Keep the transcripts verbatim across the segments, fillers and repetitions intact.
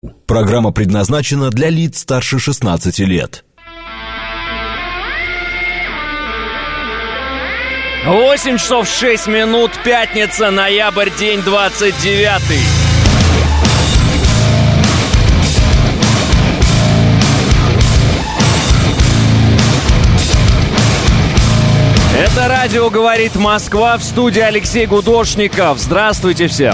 Программа предназначена для лиц старше шестнадцати лет. восемь часов шесть минут, пятница, ноябрь, день двадцать девятый. Это радио «Говорит Москва», в студии Алексей Гудошников. Здравствуйте всем.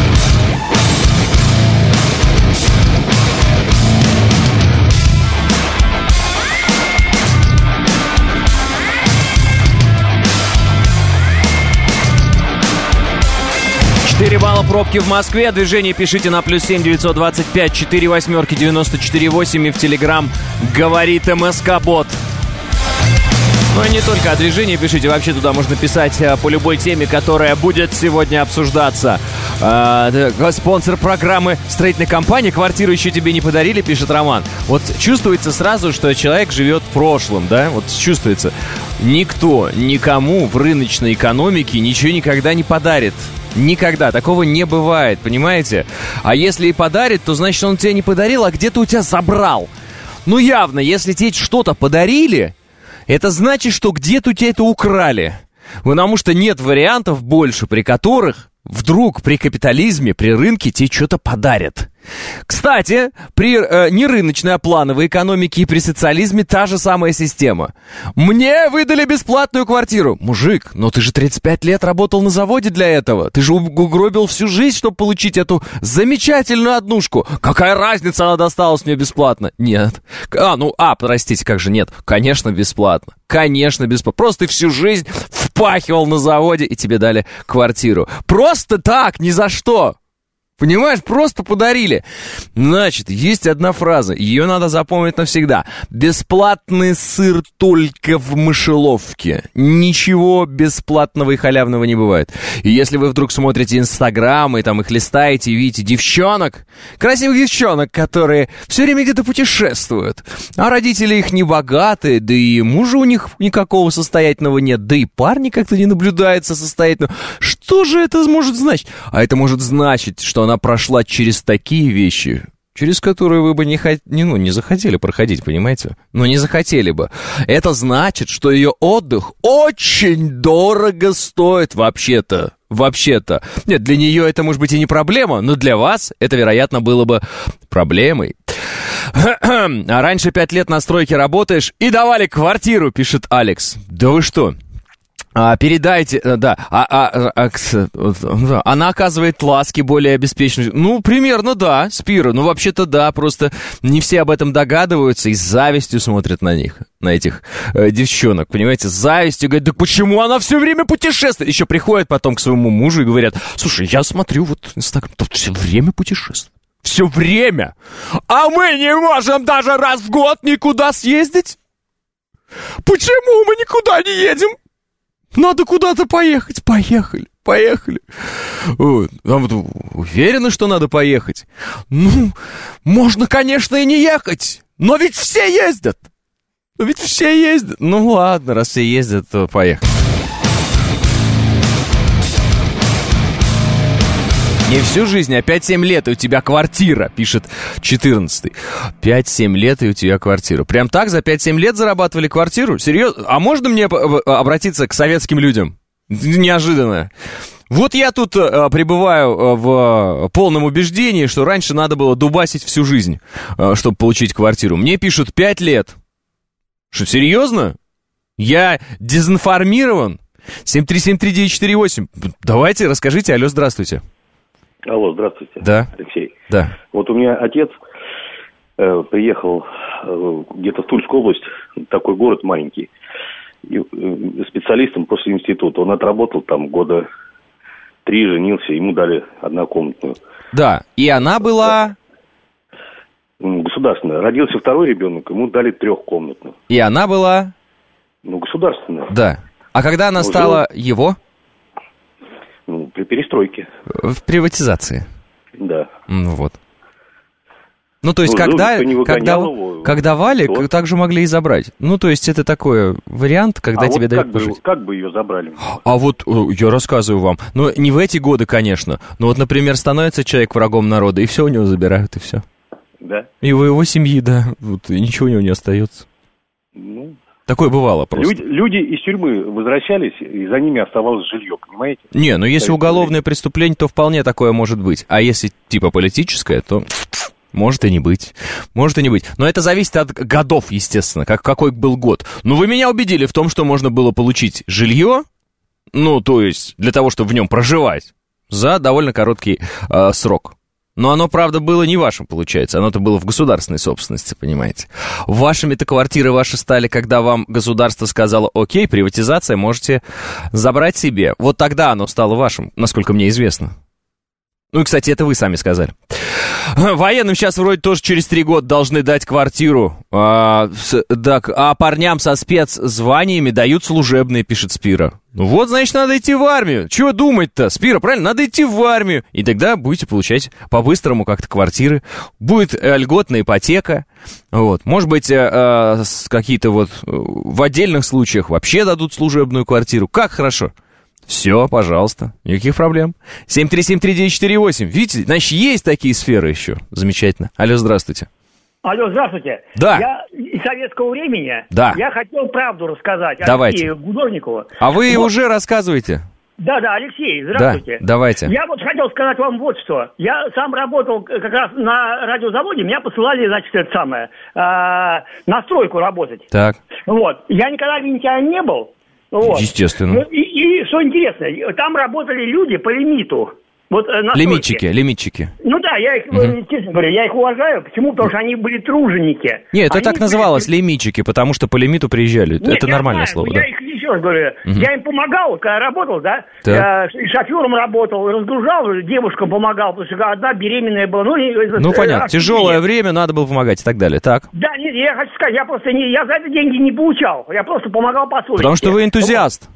четыре балла пробки в Москве. Движение пишите на плюс семь девятьсот двадцать пять четыре восьмерки девяносто четыре восемь и в Телеграм «Говорит МСК-бот». Ну и не только о движении пишите, вообще туда можно писать по любой теме, которая будет сегодня обсуждаться. А, спонсор программы строительной компании «Квартиру еще тебе не подарили», пишет Роман. Вот чувствуется сразу, что человек живет в прошлом, да? Вот чувствуется. Никто никому в рыночной экономике ничего никогда не подарит. Никогда. Такого не бывает, понимаете? А если и подарит, то значит он тебе не подарил, а где-то у тебя забрал. Ну явно, если тебе что-то подарили, это значит, что где-то у тебя это украли. Потому что нет вариантов больше, при которых вдруг при капитализме, при рынке тебе что-то подарят. Кстати, при э, нерыночной, а плановой экономике и при социализме та же самая система. Мне выдали бесплатную квартиру. Мужик, но ты же тридцать пять лет работал на заводе для этого. Ты же угробил всю жизнь, чтобы получить эту замечательную однушку. Какая разница, она досталась мне бесплатно? Нет. А, ну, а, простите, как же нет? Конечно, бесплатно. Конечно, бесплатно. Просто ты всю жизнь впахивал на заводе, и тебе дали квартиру. Просто так, ни за что. Понимаешь, просто подарили. Значит, есть одна фраза, ее надо запомнить навсегда. Бесплатный сыр только в мышеловке. Ничего бесплатного и халявного не бывает. И если вы вдруг смотрите Инстаграм и там их листаете, и видите девчонок, красивых девчонок, которые все время где-то путешествуют, а родители их не богатые, да и мужа у них никакого состоятельного нет, да и парни как-то не наблюдается состоятельного. Что же это может значить? А это может значить, что она прошла через такие вещи, через которые вы бы не, хот... не, ну, не захотели проходить, понимаете? Ну, не захотели бы. Это значит, что ее отдых очень дорого стоит вообще-то. Вообще-то. Нет, для нее это, может быть, и не проблема, но для вас это, вероятно, было бы проблемой. А раньше пять лет на стройке работаешь и давали квартиру, пишет Алекс. Да вы что? А, передайте, да, а, а, а, а, она оказывает ласки более обеспеченной. Ну, примерно, да, Спира, ну, вообще-то, да, просто не все об этом догадываются и с завистью смотрят на них, на этих э, девчонок, понимаете, с завистью, говорят, да почему она все время путешествует? Еще приходят потом к своему мужу и говорят, слушай, я смотрю, вот, Инстаграм, тут все время путешествует, все время, а мы не можем даже раз в год никуда съездить? Почему мы никуда не едем? Надо куда-то поехать. Поехали, поехали. Ой, а вот уверены, что надо поехать? Ну, можно, конечно, и не ехать. Но ведь все ездят. Но ведь все ездят. Ну ладно, раз все ездят, то поехали. Не всю жизнь, а пять-семь лет, и у тебя квартира, пишет четырнадцатый. пять-семь лет, и у тебя квартира. Прям так за пять-семь лет зарабатывали квартиру? Серьезно? А можно мне обратиться к советским людям? Неожиданно. Вот я тут а, пребываю в полном убеждении, что раньше надо было дубасить всю жизнь, а, чтобы получить квартиру. Мне пишут пять лет. Что, серьезно? Я дезинформирован? семь три семь три девять четыре восемь. Давайте, расскажите. Алло, здравствуйте. Алло, здравствуйте. Да. Алексей. Да. Вот у меня отец э, приехал э, где-то в Тульскую область, такой город маленький, и, э, специалистом после института. Он отработал там года три, женился, ему дали однокомнатную. Да, и она была... Государственная. Родился второй ребенок, ему дали трехкомнатную. И она была... Ну, государственная. Да. А когда она Уже... стала его? Ну, при перестройке. В приватизации. Да. Ну вот. Ну, то есть, ну, когда, когда, его, когда давали, то... так же могли и забрать. Ну, то есть, это такой вариант, когда а тебе вот дают как пожить. бы, как бы ее забрали? А вот я рассказываю вам. Ну, не в эти годы, конечно. Но вот, например, становится человек врагом народа, и все у него забирают, и все. Да. И у его семьи, да. Вот, и ничего у него не остается. Ну... Такое бывало просто. Люди, люди из тюрьмы возвращались, и за ними оставалось жилье, понимаете? Не, ну если уголовное преступление, то вполне такое может быть. А если типа политическое, то может и не быть. Может и не быть. Но это зависит от годов, естественно, как, какой был год. Но вы меня убедили в том, что можно было получить жилье, ну, то есть для того, чтобы в нем проживать, за довольно короткий э, срок. Но оно, правда, было не вашим, получается. Оно-то было в государственной собственности, понимаете. Вашими-то квартиры ваши стали, когда вам государство сказало: окей, приватизация, можете забрать себе. Вот тогда оно стало вашим, насколько мне известно. Ну и, кстати, это вы сами сказали. Военным сейчас вроде тоже через три года должны дать квартиру. А, с, да, а парням со спецзваниями дают служебные, пишет Спира. Ну вот, значит, надо идти в армию. Чего думать-то, Спира, правильно? Надо идти в армию. И тогда будете получать по-быстрому как-то квартиры. Будет э, льготная ипотека. Вот. Может быть, э, э, какие-то вот э, в отдельных случаях вообще дадут служебную квартиру. Как хорошо. Все, пожалуйста, никаких проблем. семь три семь три девять четыре восемь. Видите, значит, есть такие сферы еще. Замечательно. Алло, здравствуйте. Алло, здравствуйте. Да. Я из советского времени. Да. Я хотел правду рассказать. Давайте. Алексею Гудовникову. А вы вот. уже рассказываете? Да, да, Алексей, здравствуйте. Да, давайте. Я вот хотел сказать вам вот что. Я сам работал как раз на радиозаводе, меня посылали, значит, это самое, э, на стройку работать. Так. Вот. Я никогда винтяем не был. Вот. Естественно. Ну, и, и что интересно, там работали люди по лимиту. Вот, на лимитчики, стройке. лимитчики. Ну да, я их, угу. честно говоря, я их уважаю. Почему? Потому что они были труженики. Нет, это они так называлось, были... лимитчики, потому что по лимиту приезжали. Нет, это нормальное знаю, слово, я да. их еще раз говорю, угу. я им помогал, когда работал, да, да. Я шофером работал, разгружал, девушкам помогал, потому что одна беременная была. Ну, ну понятно, тяжелое время, надо было помогать и так далее, так? Да, нет, я хочу сказать, я просто не, я за это деньги не получал, я просто помогал по совести. Потому что вы энтузиаст.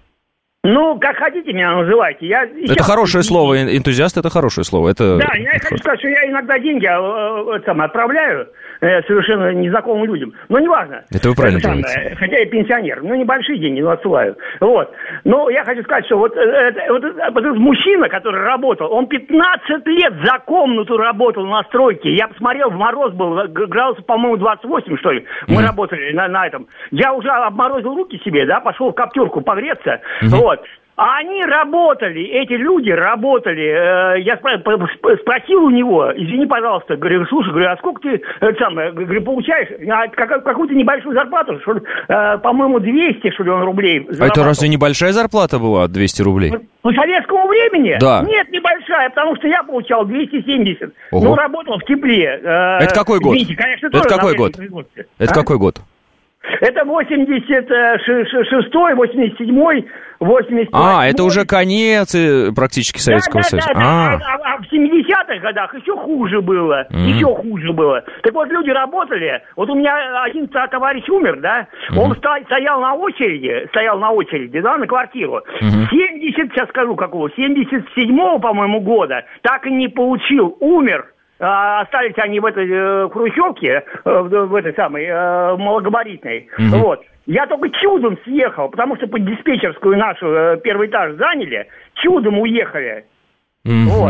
Ну, как хотите меня называйте. Я это сейчас... хорошее слово, энтузиаст — это хорошее слово. Это... Да, я хочу сказать, что я иногда деньги э, там, отправляю э, совершенно незнакомым людям. Но неважно. Это вы правильно это делаете. Самое, хотя я пенсионер, но небольшие деньги, но отсылаю. Вот. Но я хочу сказать, что вот, э, вот, вот этот мужчина, который работал, он пятнадцать лет за комнату работал на стройке. Я посмотрел, в мороз был, градусов, по-моему, двадцать восемь, что ли. Мы mm-hmm. работали на, на этом. Я уже обморозил руки себе, да, пошел в коптерку погреться. Mm-hmm. Вот. А они работали, эти люди работали. Я спросил у него, извини, пожалуйста, говорю, слушай, говорю, а сколько ты это самое, говорю, получаешь? Какую-то небольшую зарплату, что ли, по-моему, двести, что ли, он рублей. А это разве небольшая зарплата была, двести рублей? По советскому времени? Да. Нет, небольшая, потому что я получал двести семьдесят. Ого. Ну, работал в тепле. Это какой год? Извините, конечно, это какой год? Это а? какой год? Это восемьдесят шестой, восемьдесят седьмой, восемьдесят восьмой. А, это уже конец практически Советского да, Союза. Да, да, а. Да. А, а в семидесятых годах еще хуже было. Mm-hmm. Еще хуже было. Так вот, люди работали. Вот у меня один товарищ умер, да? Mm-hmm. Он стоял на очереди, стоял на очереди, да, на квартиру. Mm-hmm. семьдесят, сейчас скажу какого, семьдесят седьмого, по-моему, года так и не получил. Умер. А, остались они в этой э, хрущевке, э, в, в этой самой э, малогабаритной. Mm-hmm. Вот. Я только чудом съехал, потому что под диспетчерскую нашу э, первый этаж заняли, чудом уехали. Mm-hmm. Вот.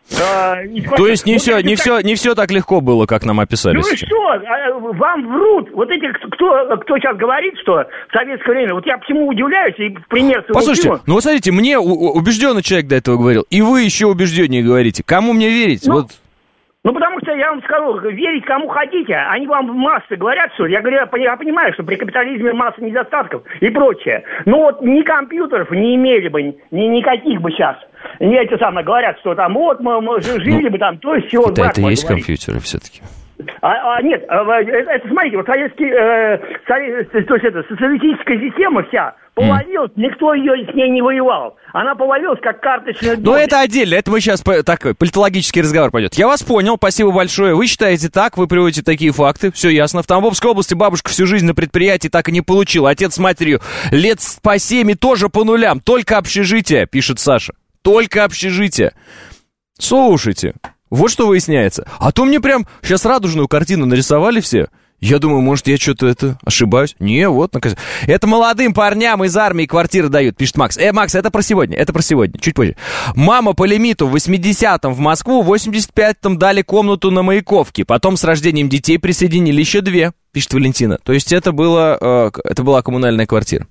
А, То есть не, все, не, все, не все так легко было, как нам описали. Ну и что, вам врут. Вот эти, кто, кто сейчас говорит, что в советское время, вот я почему удивляюсь, и пример... Послушайте, фильма... ну вот смотрите, мне убежденный человек до этого говорил, и вы еще убежденнее говорите. Кому мне верить? Ну... Вот... Ну, потому что я вам скажу, верить кому хотите, они вам массы говорят, что ли. Я говорю, я понимаю, что при капитализме масса недостатков и прочее. Но вот ни компьютеров не имели бы, ни никаких бы сейчас. Не эти самые говорят, что там вот мы, мы жили ну, бы там, то есть всего. Да, это есть говорить. Компьютеры все-таки. А, а, нет, это, это смотрите, вот советский, э, совет, то есть это социалистическая система вся повалилась, mm. никто ее с ней не воевал. Она повалилась, как карточная доля. Ну, это отдельно, это мы сейчас такой политологический разговор пойдет. Я вас понял, спасибо большое. Вы считаете так, вы приводите такие факты, все ясно. В Тамбовской области бабушка всю жизнь на предприятии так и не получила. Отец с матерью лет по семь и тоже по нулям. Только общежитие, пишет Саша. Только общежитие. Слушайте. Вот что выясняется. А то мне прям сейчас радужную картину нарисовали все. Я думаю, может, я что-то это ошибаюсь. Не, вот, наконец. Это молодым парням из армии квартиры дают, пишет Макс. Э, Макс, это про сегодня, это про сегодня, чуть позже. Мама по лимиту в восьмидесятом в Москву, в восемьдесят пятом дали комнату на Маяковке. Потом с рождением детей присоединили еще две, пишет Валентина. То есть это, было, э, это была коммунальная квартира.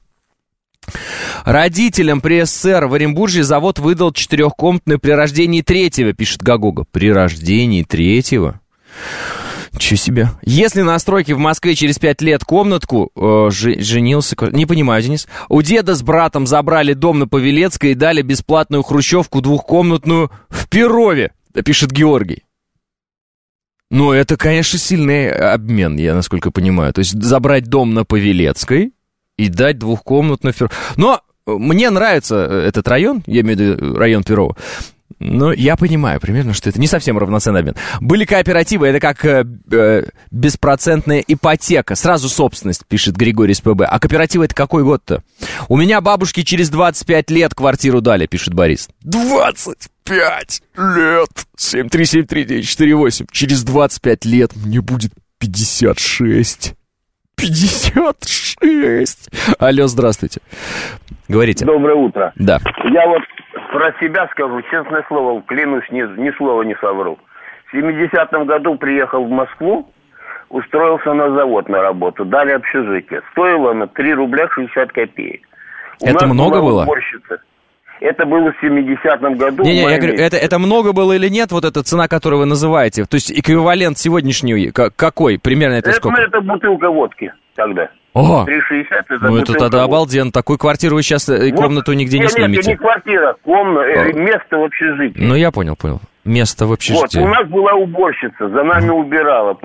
Родителям при СССР в Оренбурге завод выдал четырехкомнатную при рождении третьего, пишет Гагога. При рождении третьего? Чего себе. Если на стройке в Москве через пять лет комнатку э, женился... Не понимаю, Денис. У деда с братом забрали дом на Павелецкой и дали бесплатную хрущевку двухкомнатную в Перове, пишет Георгий. Ну, это, конечно, сильный обмен, я насколько понимаю. То есть забрать дом на Павелецкой и дать двухкомнатную в Перове. Но мне нравится этот район, я имею в виду район Перова. Ну, я понимаю примерно, что это не совсем равноценный обмен. Были кооперативы, это как э, э, беспроцентная ипотека. Сразу собственность, пишет Григорий из ПБ. А кооперативы это какой год-то? У меня бабушке через двадцать пять лет квартиру дали, пишет Борис. двадцать пять лет! семь три семь три девять четыре восемь. Через двадцать пять лет мне будет пятьдесят шесть. пятьдесят шесть! Алло, здравствуйте. Говорите. Доброе утро. Да. Я вот про себя скажу, честное слово, клянусь, ни, ни слова не совру. В семидесятом году приехал в Москву, устроился на завод на работу, дали общежитие. Стоило оно три рубля шестьдесят копеек. У это много было? Уборщица. Это было в семидесятом году. Не-не, я говорю, это, это много было или нет, вот эта цена, которую вы называете? То есть эквивалент сегодняшний какой? Примерно это, это сколько? Это бутылка водки тогда. О, три шестьдесят это ну это тогда обалденно. Такую квартиру вы сейчас вот, комнату нигде нет, не снимете. Нет, это не квартира, комната, место в общежитии. Ну я понял, понял. Место в общежитии. Вот, у нас была уборщица, за нами mm. убирала.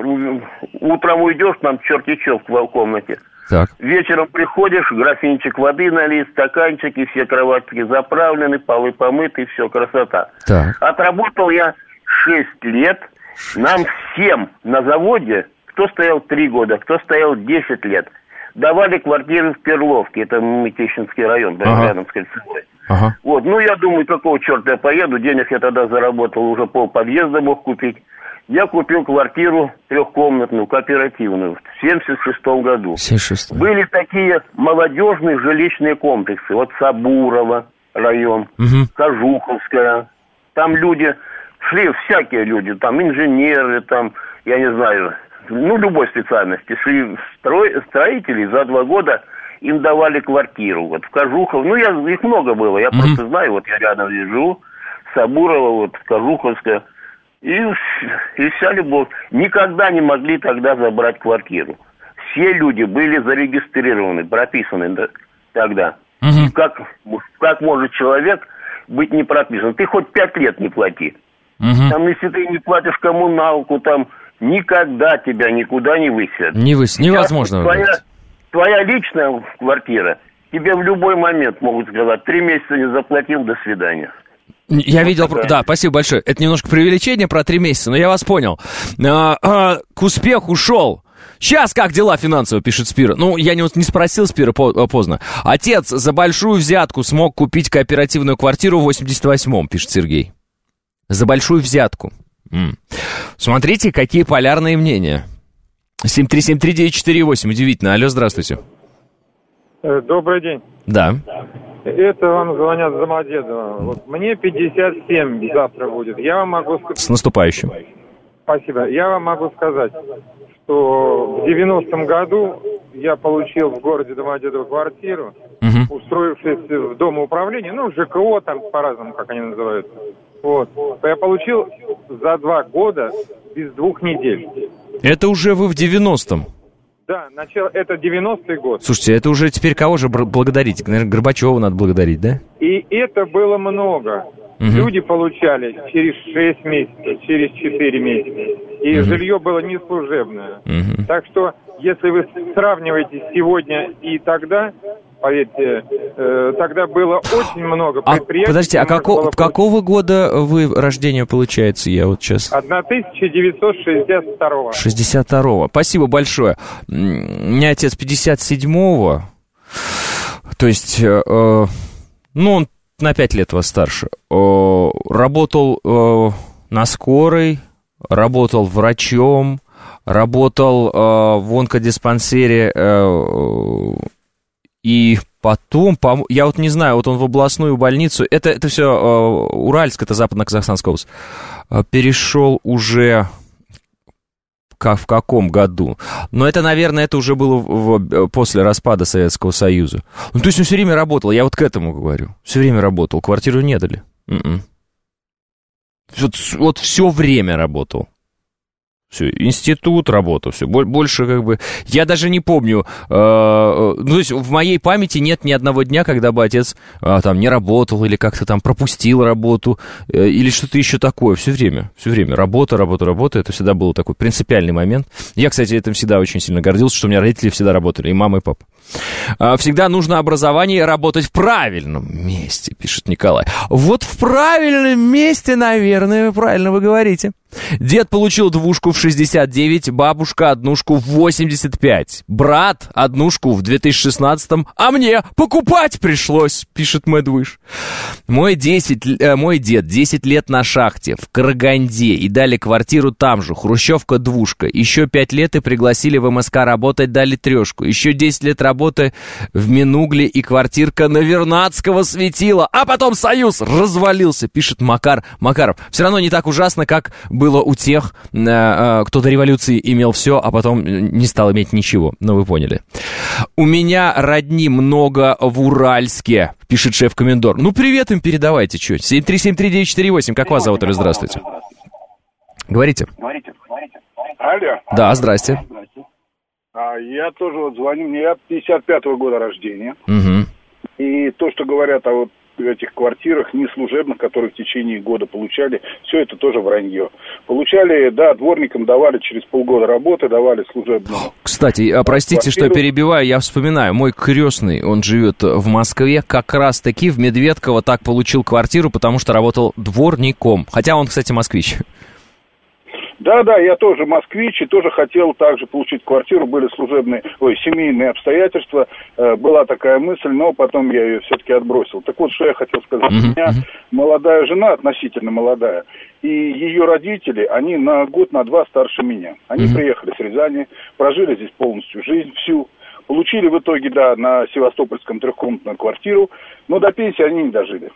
Утром уйдешь, там черти чё в комнате. Так. Вечером приходишь, графинчик воды налить, стаканчики, все кроватки заправлены, полы помыты, все, красота. Так. Отработал я шесть лет. Нам всем на заводе, кто стоял три года, кто стоял десять лет, давали квартиры в Перловке, это Мытищинский район, да, ага. рядом с Кольцевой. Ага. Вот, ну я думаю, какого черта я поеду, денег я тогда заработал, уже пол подъезда мог купить. Я купил квартиру трехкомнатную, кооперативную, в семьдесят шестом году. семьдесят шестом. Были такие молодежные жилищные комплексы, вот Сабурово район, угу. Кожуховская, там люди, шли всякие люди, там инженеры, там, я не знаю... Ну, любой специальности. Шли строй, строители, за два года им давали квартиру. Вот в Кожухов, ну, я, их много было, я mm-hmm. просто знаю, вот я рядом живу, Сабурова, вот, Кожуховская, и, и вся любовь. Никогда не могли тогда забрать квартиру. Все люди были зарегистрированы, прописаны да, тогда. Mm-hmm. Как, как может человек быть не прописан? Ты хоть пять лет не плати. Mm-hmm. Там, если ты не платишь коммуналку, там... Никогда тебя никуда не выселят. Не выс... Невозможно. Твоя, твоя личная квартира, тебе в любой момент могут сказать, три месяца не заплатил, до свидания. Я вот видел, такая. Да, спасибо большое. Это немножко преувеличение про три месяца, но я вас понял. А, а, к успеху шел. Сейчас как дела финансово, пишет Спира. Ну, я не, не спросил Спира поздно. Отец за большую взятку смог купить кооперативную квартиру в восемьдесят восьмом, пишет Сергей. За большую взятку. М. Смотрите, какие полярные мнения. семь три семь три девять четыре восемь. Удивительно. Алло, здравствуйте. Добрый день. Да. Это вам звонят за Домодедово. Вот мне пятьдесят семь завтра будет. Я вам могу сказать... С наступающим. Спасибо. Я вам могу сказать, что в девяностом году я получил в городе Домодедово квартиру, угу. устроившись в Дом управления, ну, ЖКО там по-разному, как они называются. Вот. Я получил за два года без двух недель. Это уже вы в девяностом? Да, начало, это девяностый год. Слушайте, это уже теперь кого же благодарить? Наверное, Горбачева надо благодарить, да? И это было много. Угу. Люди получали через шесть месяцев, через четыре месяца. И угу. жилье было неслужебное. Угу. Так что, если вы сравниваете сегодня и тогда... Поверьте, э, тогда было очень много предприятий. А, подождите, а како, какого года вы рождения, получается, я вот сейчас... тысяча девятьсот шестьдесят второго. шестьдесят второго. Спасибо большое. У меня отец пятьдесят седьмого. То есть, э, э, ну, он на пять лет вас старше. Э, работал э, на скорой, работал врачом, работал э, в онкодиспансере, э, и потом, по, я вот не знаю, вот он в областную больницу, это, это все э, Уральск, это Западно-Казахстанская область, э, перешел уже... Как, в каком году? Но это, наверное, это уже было в, в, после распада Советского Союза. Ну, то есть он все время работал, я вот к этому говорю. Все время работал, квартиру не дали. м-м. Вот, вот все время работал. Все, институт, работа, все, больше как бы... Я даже не помню, э, ну, то есть в моей памяти нет ни одного дня, когда бы отец э, там не работал или как-то там пропустил работу э, или что-то еще такое. Все время, все время. Работа, работа, работа. Это всегда был такой принципиальный момент. Я, кстати, этим всегда очень сильно гордился, что у меня родители всегда работали, и мама, и папа. Всегда нужно образование и работать в правильном месте, пишет Николай. Вот в правильном месте, наверное, правильно вы говорите. Дед получил двушку в шестьдесят девять, бабушка однушку в восемьдесят пять, брат однушку в две тысячи шестнадцатом, а мне покупать пришлось, пишет Мэдвиш. Мой, десять, э, мой дед десять лет на шахте в Караганде и дали квартиру там же, хрущевка двушка. Еще пять лет и пригласили в МСК работать, дали трешку. Еще десять лет работы в Минугле и квартирка на Вернадского светила, а потом Союз развалился, пишет Макар Макаров. Все равно не так ужасно, как было у тех, э, э, кто до революции имел все, а потом не стал иметь ничего. Ну, вы поняли. У меня родни много в Уральске, пишет шеф-комендор. Ну, привет им передавайте, что. семь три семь три девять четыре восемь. Как вас зовут или здравствуйте? Говорите. Алло. Да, здрасте. А я тоже вот звоню, мне я пятьдесят пятого года рождения. Угу. И то, что говорят о вот этих квартирах неслужебных, которые в течение года получали, все это тоже вранье. Получали, да, дворникам давали через полгода работы, давали служебную. Кстати, а простите, квартиру. Что перебиваю, я вспоминаю, мой крестный, он живет в Москве, как раз-таки в Медведково так получил квартиру, потому что работал дворником. Хотя он, кстати, москвич. Да, да, я тоже москвич и тоже хотел также получить квартиру, были служебные, ой, семейные обстоятельства, э, была такая мысль, но потом я ее все-таки отбросил. Так вот, что я хотел сказать, uh-huh. у меня молодая жена, относительно молодая, и ее родители, они на год, на два старше меня. Они uh-huh. приехали с Рязани, прожили здесь полностью жизнь, всю, получили в итоге, да, на Севастопольском трехкомнатную квартиру, но до пенсии они не дожили.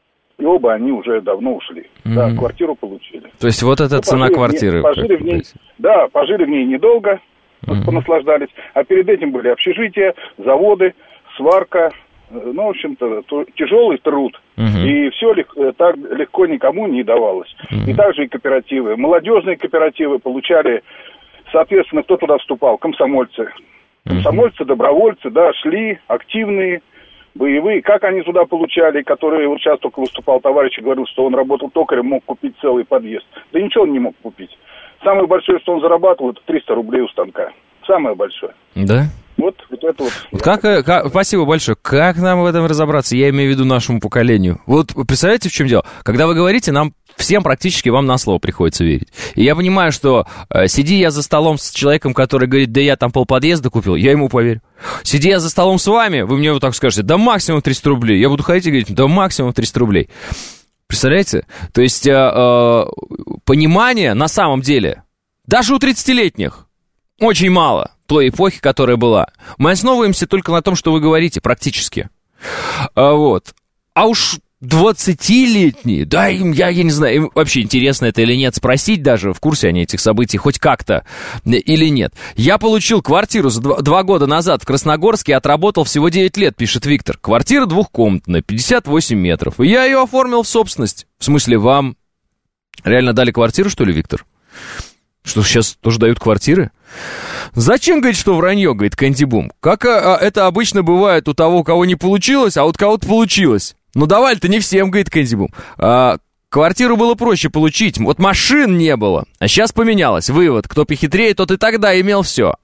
И оба они уже давно ушли. Mm-hmm. Да, квартиру получили. То есть вот эта ну, цена квартиры. В ней, пожили в ней, да, пожили в ней недолго, mm-hmm. понаслаждались. А перед этим были общежития, заводы, сварка. Ну, в общем-то, тяжелый труд. Mm-hmm. И все так легко никому не давалось. Mm-hmm. И также и кооперативы. Молодежные кооперативы получали, соответственно, кто туда вступал? Комсомольцы. Комсомольцы, добровольцы, да, шли, активные. Боевые, как они туда получали, которые, вот сейчас только выступал товарищ и говорил, что он работал токарем, мог купить целый подъезд. Да ничего он не мог купить. Самое большое, что он зарабатывал, это триста рублей у станка. Самое большое. Да? Вот, вот это вот. вот как, как, спасибо большое. Как нам в этом разобраться? Я имею в виду нашему поколению. Вот представляете, в чем дело? Когда вы говорите, нам всем практически вам на слово приходится верить. И я понимаю, что э, сиди я за столом с человеком, который говорит, да я там полподъезда купил, я ему поверю. Сиди я за столом с вами, вы мне вот так скажете, да максимум триста рублей. Я буду ходить и говорить, да максимум триста рублей. Представляете? То есть э, э, понимание на самом деле, даже у тридцатилетних, очень мало той эпохи, которая была. Мы основываемся только на том, что вы говорите, практически. А, вот. А уж двадцатилетние, да, им, я, я не знаю, им вообще интересно это или нет, спросить даже, в курсе они этих событий хоть как-то или нет. Я получил квартиру за два, два года назад в Красногорске, отработал всего девять лет, пишет Виктор. Квартира двухкомнатная, пятьдесят восемь метров. И я ее оформил в собственность. В смысле, вам реально дали квартиру, что ли, Виктор? Что, сейчас тоже дают квартиры? Зачем, говорит, что вранье, говорит Кэнди Бум? Как а, это обычно бывает у того, у кого не получилось, а у кого-то получилось. Ну, давали-то не всем, говорит Кэнди Бум. А, квартиру было проще получить, вот машин не было. А сейчас поменялось. Вывод, кто похитрее, тот и тогда имел все.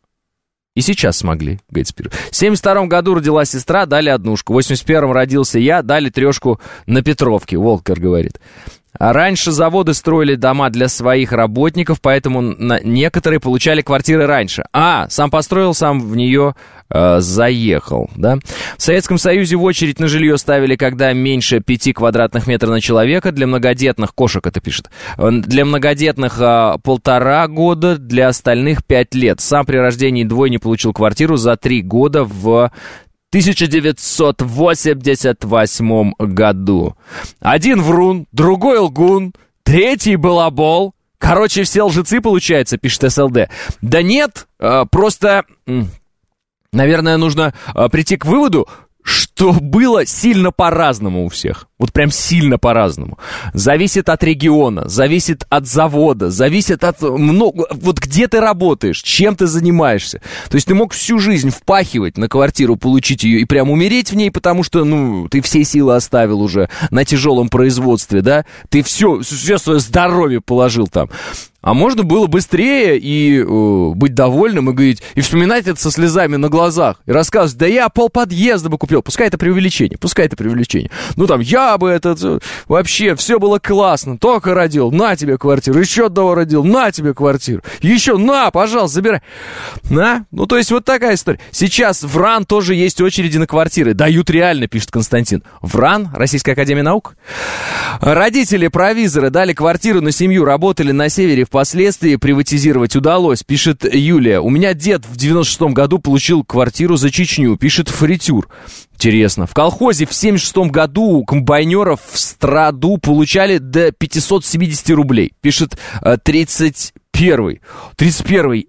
И сейчас смогли, говорит Спир. В семьдесят втором году родилась сестра, дали однушку. В восемьдесят первом родился я, дали трешку на Петровке, Волкер говорит. А раньше заводы строили дома для своих работников, поэтому на... некоторые получали квартиры раньше. А, сам построил, сам в нее э, заехал, да? В Советском Союзе в очередь на жилье ставили, когда меньше пяти квадратных метров на человека. Для многодетных, кошек это пишет, для многодетных э, полтора года, для остальных пять лет. Сам при рождении двойни получил квартиру за три года в тысяча девятьсот восемьдесят восьмом году. Один врун, другой лгун, третий балабол. Короче, все лжецы, получается, пишет СЛД. Да нет, просто, наверное, нужно прийти к выводу, что было сильно по-разному у всех. Вот прям сильно по-разному. Зависит от региона, зависит от завода, зависит от много... Вот где ты работаешь, чем ты занимаешься. То есть ты мог всю жизнь впахивать на квартиру, получить ее и прям умереть в ней, потому что, ну, ты все силы оставил уже на тяжелом производстве, да? Ты все, все свое здоровье положил там. А можно было быстрее и э, быть довольным и говорить, и вспоминать это со слезами на глазах. И рассказывать, да я полподъезда бы купил. Пускай это преувеличение, пускай это преувеличение. Ну там, я бы это... Вообще, все было классно. Только родил, на тебе квартиру. Еще одного родил, на тебе квартиру. Еще, на, пожалуйста, забирай. На? Ну, то есть вот такая история. Сейчас в РАН тоже есть очереди на квартиры. Дают реально, пишет Константин. В РАН, Российская Академия Наук. Родители-провизоры дали квартиру на семью, работали на севере. Впоследствии приватизировать удалось, пишет Юлия. У меня дед в девяносто шестом году получил квартиру за Чечню, пишет Фритюр. Интересно. В колхозе в семьдесят шестом году у комбайнеров в страду получали до пятьсот семьдесят рублей, пишет тридцать первый. тридцать первый.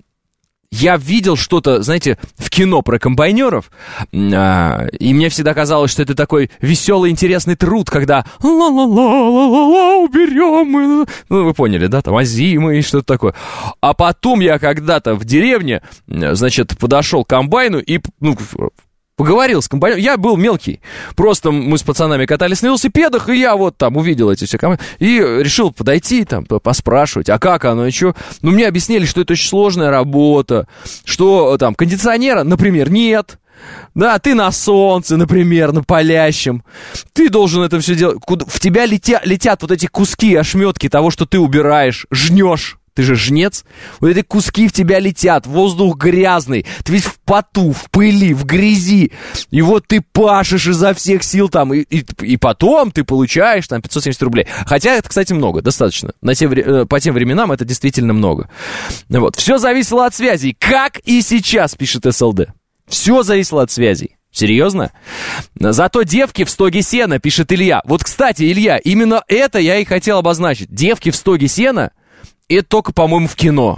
Я видел что-то, знаете, в кино про комбайнеров, а, и мне всегда казалось, что это такой веселый, интересный труд, когда ла-ла-ла-ла-ла-ла, уберем мы, ну, вы поняли, да, там озимы и что-то такое. А потом я когда-то в деревне, значит, подошел к комбайну и, ну, поговорил с комбайном. Я был мелкий. Просто мы с пацанами катались на велосипедах, и я вот там увидел эти все комбайны. И решил подойти, там, поспрашивать, а как оно и что. Ну, мне объяснили, что это очень сложная работа, что там кондиционера, например, нет. Да, ты на солнце, например, на палящем. Ты должен это все делать. В тебя летя, летят вот эти куски, ошметки того, что ты убираешь, жнешь. Ты же жнец. Вот эти куски в тебя летят, воздух грязный, ты весь в поту, в пыли, в грязи. И вот ты пашешь изо всех сил там, и, и, и потом ты получаешь там пятьсот семьдесят рублей. Хотя это, кстати, много, достаточно. На те, по тем временам это действительно много. Вот. Все зависело от связей, как и сейчас, пишет СЛД. Все зависело от связей. Серьезно? Зато девки в стоге сена, пишет Илья. Вот, кстати, Илья, именно это я и хотел обозначить. Девки в стоге сена... Это только, по-моему, в кино.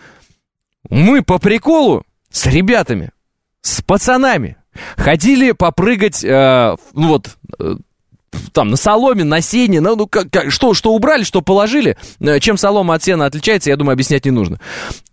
Мы по приколу с ребятами, с пацанами ходили попрыгать, э, ну вот, э, там, на соломе, на сене, ну, ну как, как, что, что убрали, что положили. Чем солома от сена отличается, я думаю, объяснять не нужно.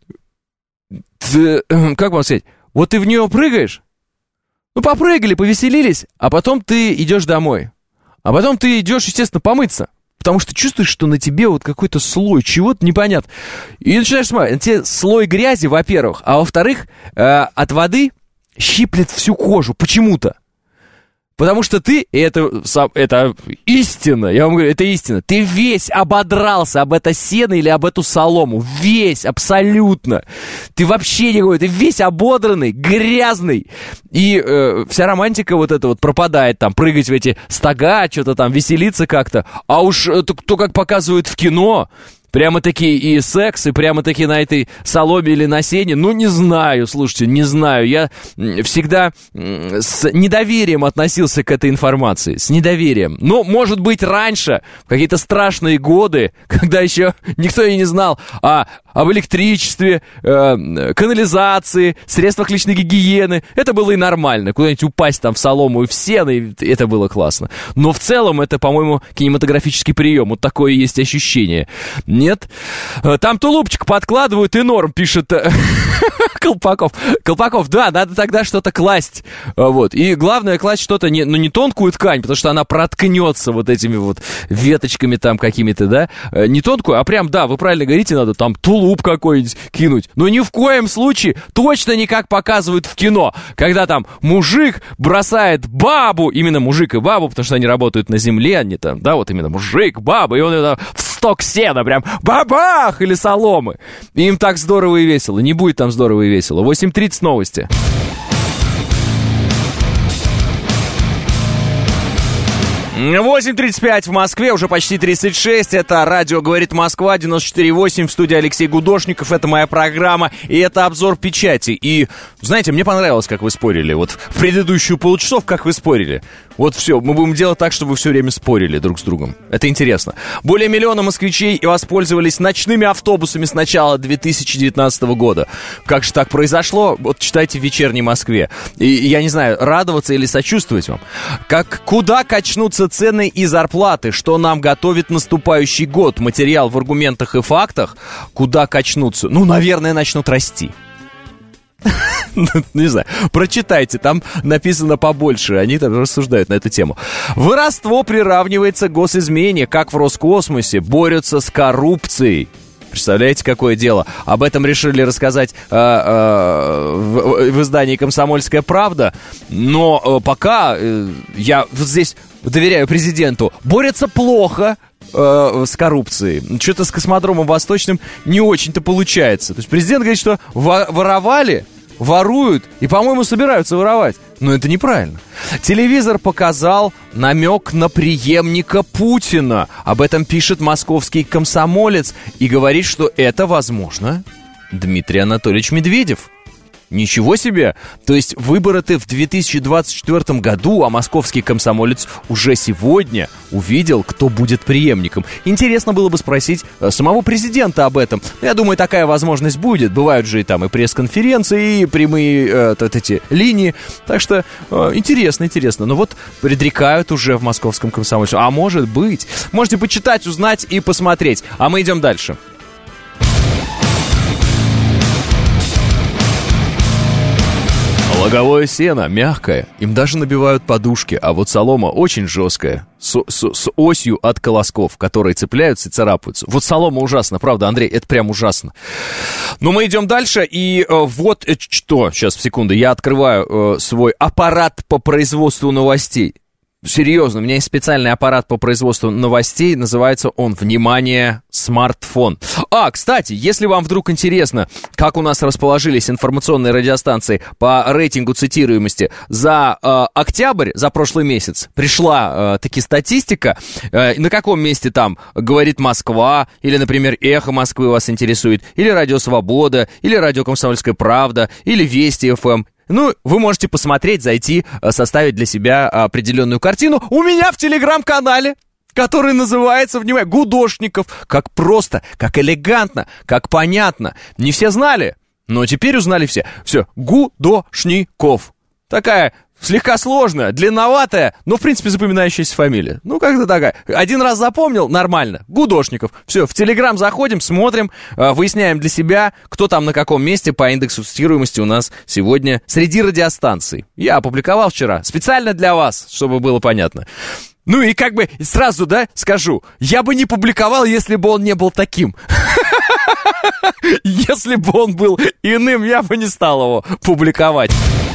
Ты, как вам сказать, вот ты в нее прыгаешь, ну, попрыгали, повеселились, а потом ты идешь домой. А потом ты идешь, естественно, помыться. Потому что чувствуешь, что на тебе вот какой-то слой чего-то непонятно. И начинаешь смотреть, на тебе слой грязи, во-первых, а во-вторых, э, от воды щиплет всю кожу почему-то. Потому что ты, и это, это истина, я вам говорю, это истина, ты весь ободрался об это сено или об эту солому, весь, абсолютно. Ты вообще не говорю, ты весь ободранный, грязный. И э, вся романтика вот эта вот пропадает, там, прыгать в эти стога, что-то там, веселиться как-то. А уж то, то как показывают в кино... Прямо-таки и секс, и прямо-таки на этой соломе или на сене, ну, не знаю, слушайте, не знаю. Я всегда с недоверием относился к этой информации, с недоверием. Но, может быть, раньше, в какие-то страшные годы, когда еще никто и не знал о, об электричестве, э, канализации, средствах личной гигиены, это было и нормально. Куда-нибудь упасть там в солому и в сено, и это было классно. Но в целом это, по-моему, кинематографический прием, вот такое есть ощущение. Нет. Там тулупчик подкладывают и норм, пишет Колпаков. Колпаков, да, надо тогда что-то класть. Вот. И главное класть что-то, не, ну, не тонкую ткань, потому что она проткнется вот этими вот веточками там какими-то, да. Не тонкую, а прям, да, вы правильно говорите, надо там тулуп клуб какой-нибудь кинуть. Но ни в коем случае, точно не как показывают в кино, когда там мужик бросает бабу, именно мужик и бабу, потому что они работают на земле, они там, да, вот именно мужик, баба, и он это в сток сена прям бабах или соломы. И им так здорово и весело. Не будет там здорово и весело. восемь тридцать новости. восемь тридцать пять в Москве, уже почти тридцать шесть. Это радио «Говорит Москва», девяносто четыре восемь, в студии Алексей Гудошников. Это моя программа, и это обзор печати. И, знаете, мне понравилось, как вы спорили. Вот в предыдущую полчасов, как вы спорили. Вот все, мы будем делать так, чтобы вы все время спорили друг с другом. Это интересно. Более миллиона москвичей воспользовались ночными автобусами с начала две тысячи девятнадцатого года. Как же так произошло? Вот читайте в «Вечерней Москве». И я не знаю, радоваться или сочувствовать вам. Как, куда качнутся цены и зарплаты, что нам готовит наступающий год? Материал в аргументах и фактах. Куда качнутся? Ну, наверное, начнут расти. Не знаю, прочитайте, там написано побольше. Они там рассуждают на эту тему. Воровство приравнивается к госизмене. Как в Роскосмосе борются с коррупцией. Представляете, какое дело? Об этом решили рассказать э, э, в, в издании «Комсомольская правда». Но э, пока э, я вот здесь доверяю президенту. Борются плохо э, с коррупцией. Что-то с космодромом Восточным не очень-то получается. То есть президент говорит, что во- воровали, воруют и, по-моему, собираются воровать. Но это неправильно. Телевизор показал намек на преемника Путина. Об этом пишет московский «Комсомолец» и говорит, что это, возможно, Дмитрий Анатольевич Медведев. Ничего себе! То есть выборы-то в две тысячи двадцать четвёртом году, а московский «Комсомолец» уже сегодня увидел, кто будет преемником. Интересно было бы спросить самого президента об этом. Я думаю, такая возможность будет. Бывают же и там и пресс-конференции, и прямые э, вот эти линии. Так что э, интересно, интересно. Но вот предрекают уже в московском «Комсомольце». А может быть. Можете почитать, узнать и посмотреть. А мы идем дальше. Логовое сено мягкое, им даже набивают подушки, а вот солома очень жесткая, с, с, с осью от колосков, которые цепляются и царапаются. Вот солома ужасно, правда, Андрей, это прям ужасно. Но мы идем дальше, и э, вот э, что, сейчас, секунду, я открываю э, свой аппарат по производству новостей. Серьезно, у меня есть специальный аппарат по производству новостей, называется он, внимание, смартфон. А, кстати, если вам вдруг интересно, как у нас расположились информационные радиостанции по рейтингу цитируемости за э, октябрь, за прошлый месяц, пришла э, таки статистика, э, на каком месте там «Говорит Москва», или, например, «Эхо Москвы» вас интересует, или «Радио Свобода», или «Радио Комсомольская правда», или «Вести эф эм». Ну, вы можете посмотреть, зайти, составить для себя определенную картину у меня в телеграм-канале, который называется, внимание, «Гудошников». Как просто, как элегантно, как понятно. Не все знали, но теперь узнали все. Все, Гудошников. Такая слегка сложная, длинноватая, но, в принципе, запоминающаяся фамилия. Ну, как-то такая. Один раз запомнил, нормально. Гудошников. Все, в Телеграм заходим, смотрим, выясняем для себя, кто там на каком месте по индексу цитируемости у нас сегодня среди радиостанций. Я опубликовал вчера, специально для вас, чтобы было понятно. Ну и как бы сразу, да, скажу, я бы не публиковал, если бы он не был таким. Если бы он был иным, я бы не стал его публиковать.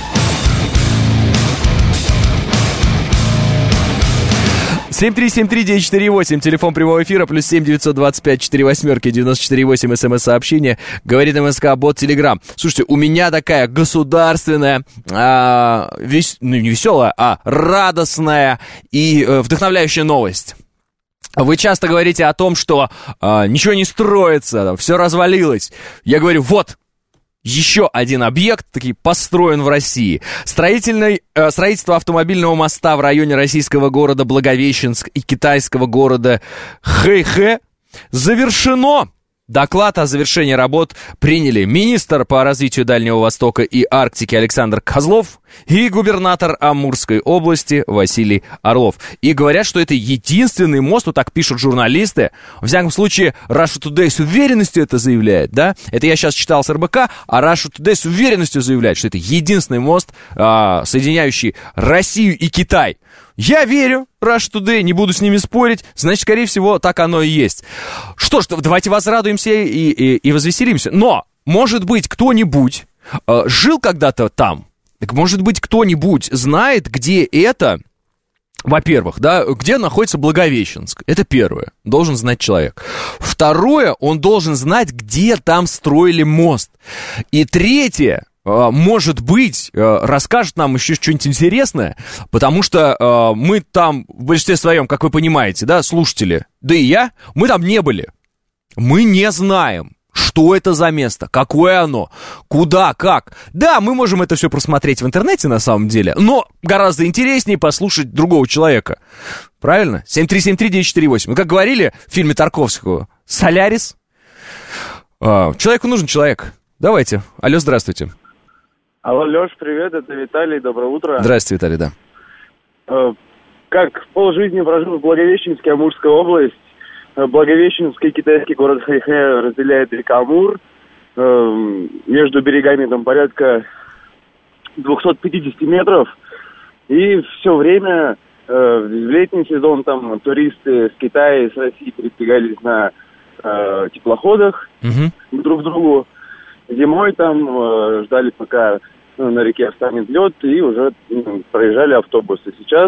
семь три семь три девять четыре восемь, телефон прямого эфира, плюс семь девятьсот двадцать пять четыре восьмерки девяносто четыре восемь, смс-сообщение, говорит МСК, бот Телеграм. Слушайте, у меня такая государственная, а, вес... ну не веселая, а радостная и а, вдохновляющая новость. Вы часто говорите о том, что а, ничего не строится, все развалилось. Я говорю, вот, еще один объект, таки, построен в России. Строительный, э, строительство автомобильного моста в районе российского города Благовещенск и китайского города Хэйхэ завершено. Доклад о завершении работ приняли министр по развитию Дальнего Востока и Арктики Александр Козлов и губернатор Амурской области Василий Орлов. И говорят, что это единственный мост, вот так пишут журналисты. Во всяком случае, Russia Today с уверенностью это заявляет, да? Это я сейчас читал с эр бэ ка, а Russia Today с уверенностью заявляет, что это единственный мост, а, соединяющий Россию и Китай. Я верю, Russia Today, не буду с ними спорить, значит, скорее всего, так оно и есть. Что ж, давайте возрадуемся и, и, и возвеселимся. Но, может быть, кто-нибудь э, жил когда-то там, так может быть, кто-нибудь знает, где это, во-первых, да, где находится Благовещенск. Это первое, должен знать человек. Второе, он должен знать, где там строили мост. И третье, может быть, расскажет нам еще что-нибудь интересное, потому что э, мы там, в большинстве своем, как вы понимаете, да, слушатели, да и я, мы там не были. Мы не знаем, что это за место, какое оно, куда, как. Да, мы можем это все просмотреть в интернете на самом деле, но гораздо интереснее послушать другого человека. Правильно? семь три семь три девять четыре восемь. Мы как говорили в фильме Тарковского, «Солярис». Э, человеку нужен человек. Давайте. Алло, здравствуйте. Алло, Леш, привет, это Виталий, доброе утро. Здравствуйте, Виталий, да. Э, как полжизни прожил в Благовещенске, Амурская область. Благовещенский китайский город Хэйхэ разделяет река Амур. Э, между берегами там порядка двести пятьдесят метров. И все время, э, в летний сезон, там туристы с Китая и с России передвигались на э, теплоходах угу. друг к другу. Зимой там э, ждали, пока ну, на реке встанет лед, и уже ну, проезжали автобусы. Сейчас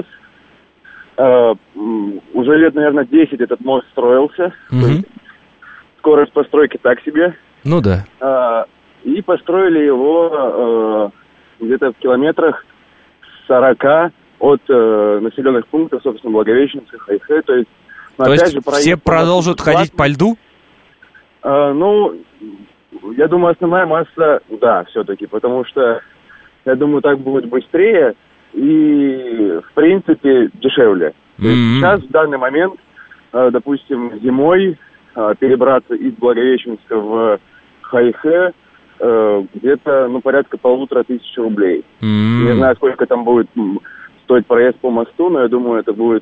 э, уже лет, наверное, десять этот мост строился. Mm-hmm. Скорость постройки так себе. Ну да. Э, и построили его э, где-то в километрах сорока от э, населенных пунктов, собственно, Благовещенска, Хэйхэ. То есть, То есть же, все продолжат ходить по льду? Э, ну... Я думаю, основная масса, да, все-таки, потому что, я думаю, так будет быстрее и, в принципе, дешевле. Mm-hmm. Сейчас, в данный момент, допустим, зимой перебраться из Благовещенска в Хэйхэ где-то, ну, порядка полутора тысяч рублей. Mm-hmm. Не знаю, сколько там будет стоить проезд по мосту, но я думаю, это будет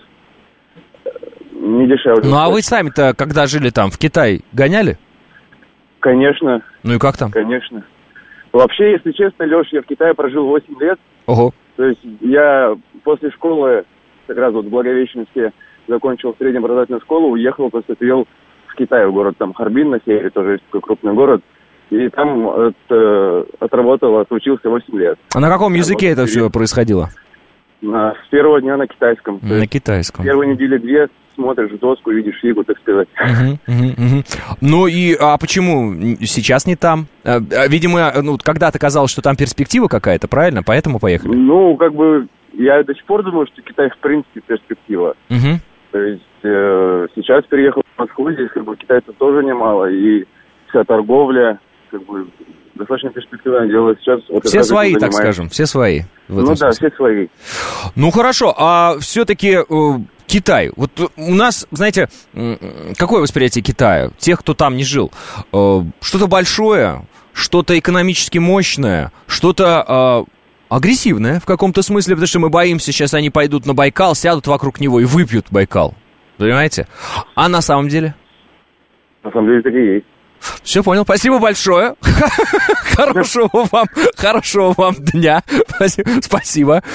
не дешевле. Ну, а вы сами-то, когда жили там, в Китай, гоняли? Конечно. Ну и как там? Конечно. Вообще, если честно, Леш, я в Китае прожил восемь лет. Ого. То есть я после школы, как раз вот в Благовещенске, закончил среднюю образовательную школу, уехал, поступил в Китай, в город там Харбин на севере, тоже есть такой крупный город. И там от, э, отработал, отучился восемь лет. А на каком языке вот, это все происходило? На, с первого дня на китайском. На есть, китайском. Первые недели две смотришь в доску, видишь фигу, так сказать. Uh-huh, uh-huh, uh-huh. Ну и а почему сейчас не там? А, видимо, ну, когда-то казалось, что там перспектива какая-то, правильно? Поэтому поехали? Ну, как бы, я до сих пор думаю, что Китай в принципе перспектива. Uh-huh. То есть э, сейчас переехал в Москву, здесь как бы китайцев тоже немало, и вся торговля, как бы, достаточно перспективное дело сейчас. Вот все свои, так скажем, все свои. Ну да, смысле. Все свои. Ну хорошо, а все-таки... Э, Китай. Вот у нас, знаете, какое восприятие Китая? Тех, кто там не жил. Что-то большое, что-то экономически мощное, что-то э, агрессивное в каком-то смысле, потому что мы боимся, сейчас они пойдут на Байкал, сядут вокруг него и выпьют Байкал. Понимаете? А на самом деле? На самом деле так и есть. Все понял. Спасибо большое. Хорошего вам, хорошего вам дня. Спасибо.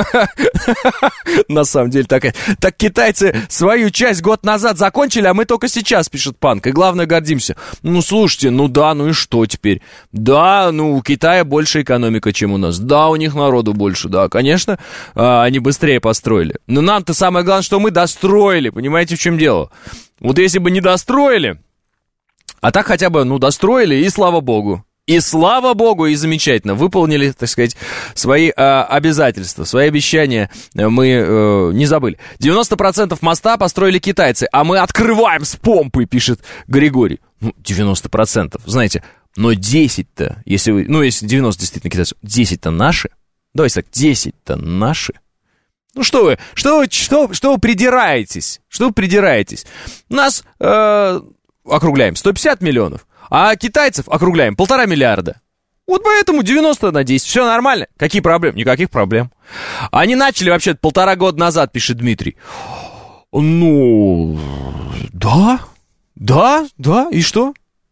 На самом деле такая. Так китайцы свою часть год назад закончили, а мы только сейчас, пишет Панк. И главное, гордимся. Ну, слушайте, ну да, ну и что теперь? Да, ну у Китая больше экономика, чем у нас. Да, у них народу больше, да. Конечно, они быстрее построили. Но нам-то самое главное, что мы достроили. Понимаете, в чем дело? Вот если бы не достроили... А так хотя бы, ну, достроили, и слава богу. И слава богу, и замечательно. Выполнили, так сказать, свои э, обязательства, свои обещания мы э, не забыли. девяносто процентов моста построили китайцы, а мы открываем с помпой, пишет Григорий. Ну, девяносто процентов, знаете, но десять-то, если вы, ну, если девяносто действительно китайцы, десять-то наши. Давайте так, десять-то наши. Ну что вы, что вы, что, что вы придираетесь? Что вы придираетесь? Нас... Э, округляем сто пятьдесят миллионов, а китайцев округляем полтора миллиарда. Вот поэтому девяносто на десять, все нормально. Какие проблемы? Никаких проблем. Они начали вообще-то полтора года назад, пишет Дмитрий. Ну, да, да, да, и что?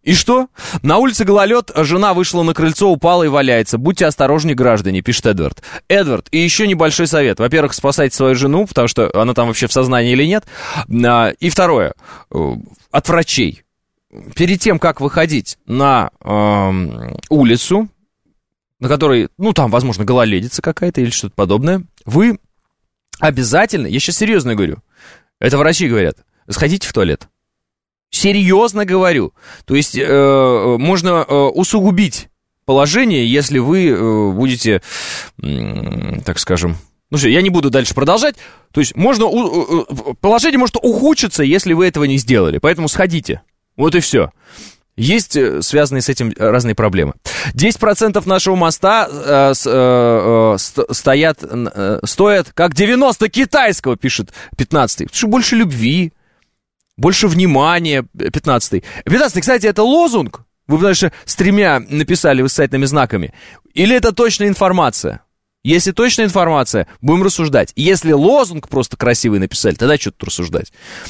И что? На улице гололед, жена вышла на крыльцо, упала и валяется. Будьте осторожнее, граждане, пишет Эдвард. Эдвард, и еще небольшой совет. Во-первых, спасайте свою жену, потому что она там вообще в сознании или нет. И второе, от врачей. Перед тем, как выходить на э, улицу, на которой, ну, там, возможно, гололедица какая-то или что-то подобное, вы обязательно, я сейчас серьезно говорю, это врачи говорят, сходите в туалет. Серьезно говорю. То есть э, можно э, усугубить положение, если вы э, будете, э, так скажем... Ну все, я не буду дальше продолжать. То есть можно... У, э, положение может ухудшиться, если вы этого не сделали. Поэтому сходите. Вот и все. Есть э, связанные с этим разные проблемы. десять процентов нашего моста э, с, э, э, стоят, э, стоят как девяносто китайского, пишет пятнадцатый. Потому что больше любви. Больше внимания, пятнадцатый. пятнадцатый, кстати, это лозунг? Вы, потому что с тремя написали восклицательными знаками. Или это точная информация? Если точная информация, будем рассуждать. Если лозунг просто красивый написали, тогда что тут рассуждать?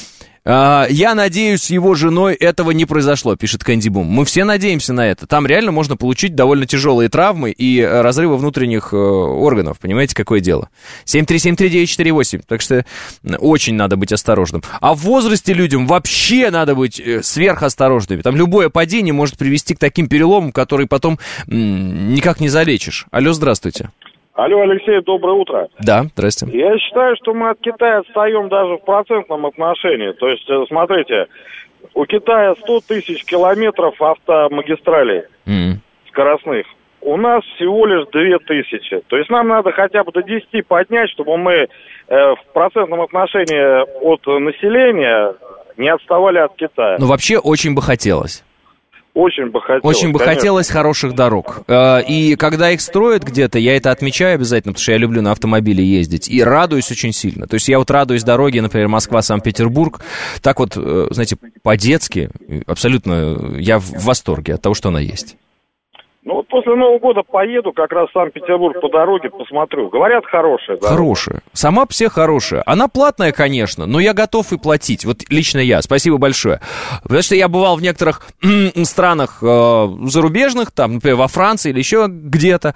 Я надеюсь, с его женой этого не произошло, пишет Кэнди Бум. Мы все надеемся на это. Там реально можно получить довольно тяжелые травмы и разрывы внутренних э, органов. Понимаете, какое дело? семь три семь три девять четыре восемь. Так что очень надо быть осторожным. А в возрасте людям вообще надо быть сверхосторожными. Там любое падение может привести к таким переломам, которые потом м- никак не залечишь. Алло, здравствуйте. Алло, Алексей, доброе утро. Да, здрасте. Я считаю, что мы от Китая отстаем даже в процентном отношении. То есть, смотрите, у Китая сто тысяч километров автомагистралей mm. скоростных. У нас всего лишь две тысячи. То есть нам надо хотя бы до десяти поднять, чтобы мы э, в процентном отношении от населения не отставали от Китая. Ну, вообще, очень бы хотелось. Очень бы хотелось. Очень бы конечно. хотелось хороших дорог. И когда их строят где-то, я это отмечаю обязательно, потому что я люблю на автомобиле ездить. И радуюсь очень сильно. То есть я вот радуюсь дороге, например, Москва-Санкт-Петербург. Так вот, знаете, по-детски, абсолютно я в восторге от того, что она есть. Ну вот после Нового года поеду как раз в Санкт-Петербург по дороге, посмотрю. Говорят, хорошая дорога. Хорошая. Сама по себе хорошая. Она платная, конечно, но я готов и платить. Вот лично я. Спасибо большое. Потому что я бывал в некоторых странах э, зарубежных, там, например, во Франции или еще где-то,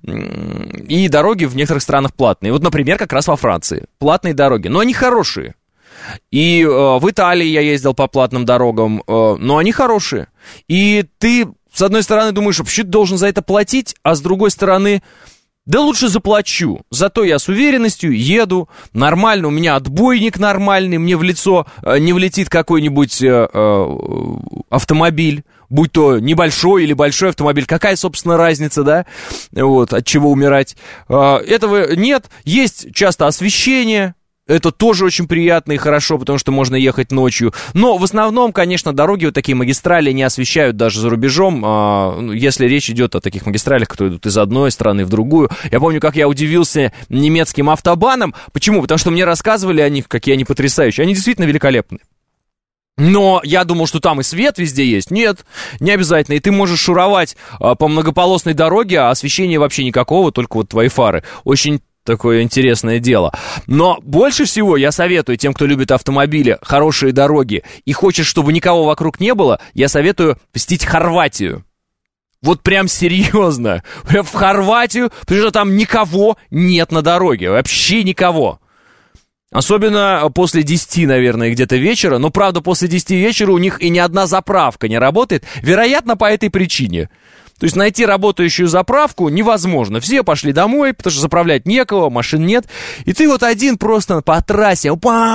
и дороги в некоторых странах платные. Вот, например, как раз во Франции. Платные дороги. Но они хорошие. И э, в Италии я ездил по платным дорогам, э, но они хорошие. И ты... С одной стороны, думаешь, вообще ты должен за это платить, а с другой стороны, да лучше заплачу. Зато я с уверенностью еду, нормально, у меня отбойник нормальный, мне в лицо не влетит какой-нибудь э, э, автомобиль, будь то небольшой или большой автомобиль. Какая, собственно, разница, да? Вот, от чего умирать. Э, этого нет. Есть часто освещение. Это тоже очень приятно и хорошо, потому что можно ехать ночью. Но в основном, конечно, дороги, вот такие магистрали не освещают даже за рубежом, если речь идет о таких магистралях, которые идут из одной страны в другую. Я помню, как я удивился немецким автобанам. Почему? Потому что мне рассказывали о них, какие они потрясающие. Они действительно великолепны. Но я думал, что там и свет везде есть. Нет, не обязательно. И ты можешь шуровать по многополосной дороге, а освещения вообще никакого, только вот твои фары. Очень такое интересное дело. Но больше всего я советую тем, кто любит автомобили, хорошие дороги и хочет, чтобы никого вокруг не было, я советую посетить Хорватию. Вот прям серьезно. Прям в Хорватию, потому что там никого нет на дороге. Вообще никого. Особенно после десяти, наверное, где-то вечера. Но, правда, после десяти вечера у них и ни одна заправка не работает. Вероятно, по этой причине. То есть найти работающую заправку невозможно. Все пошли домой, потому что заправлять некого, машин нет. И ты вот один просто по трассе.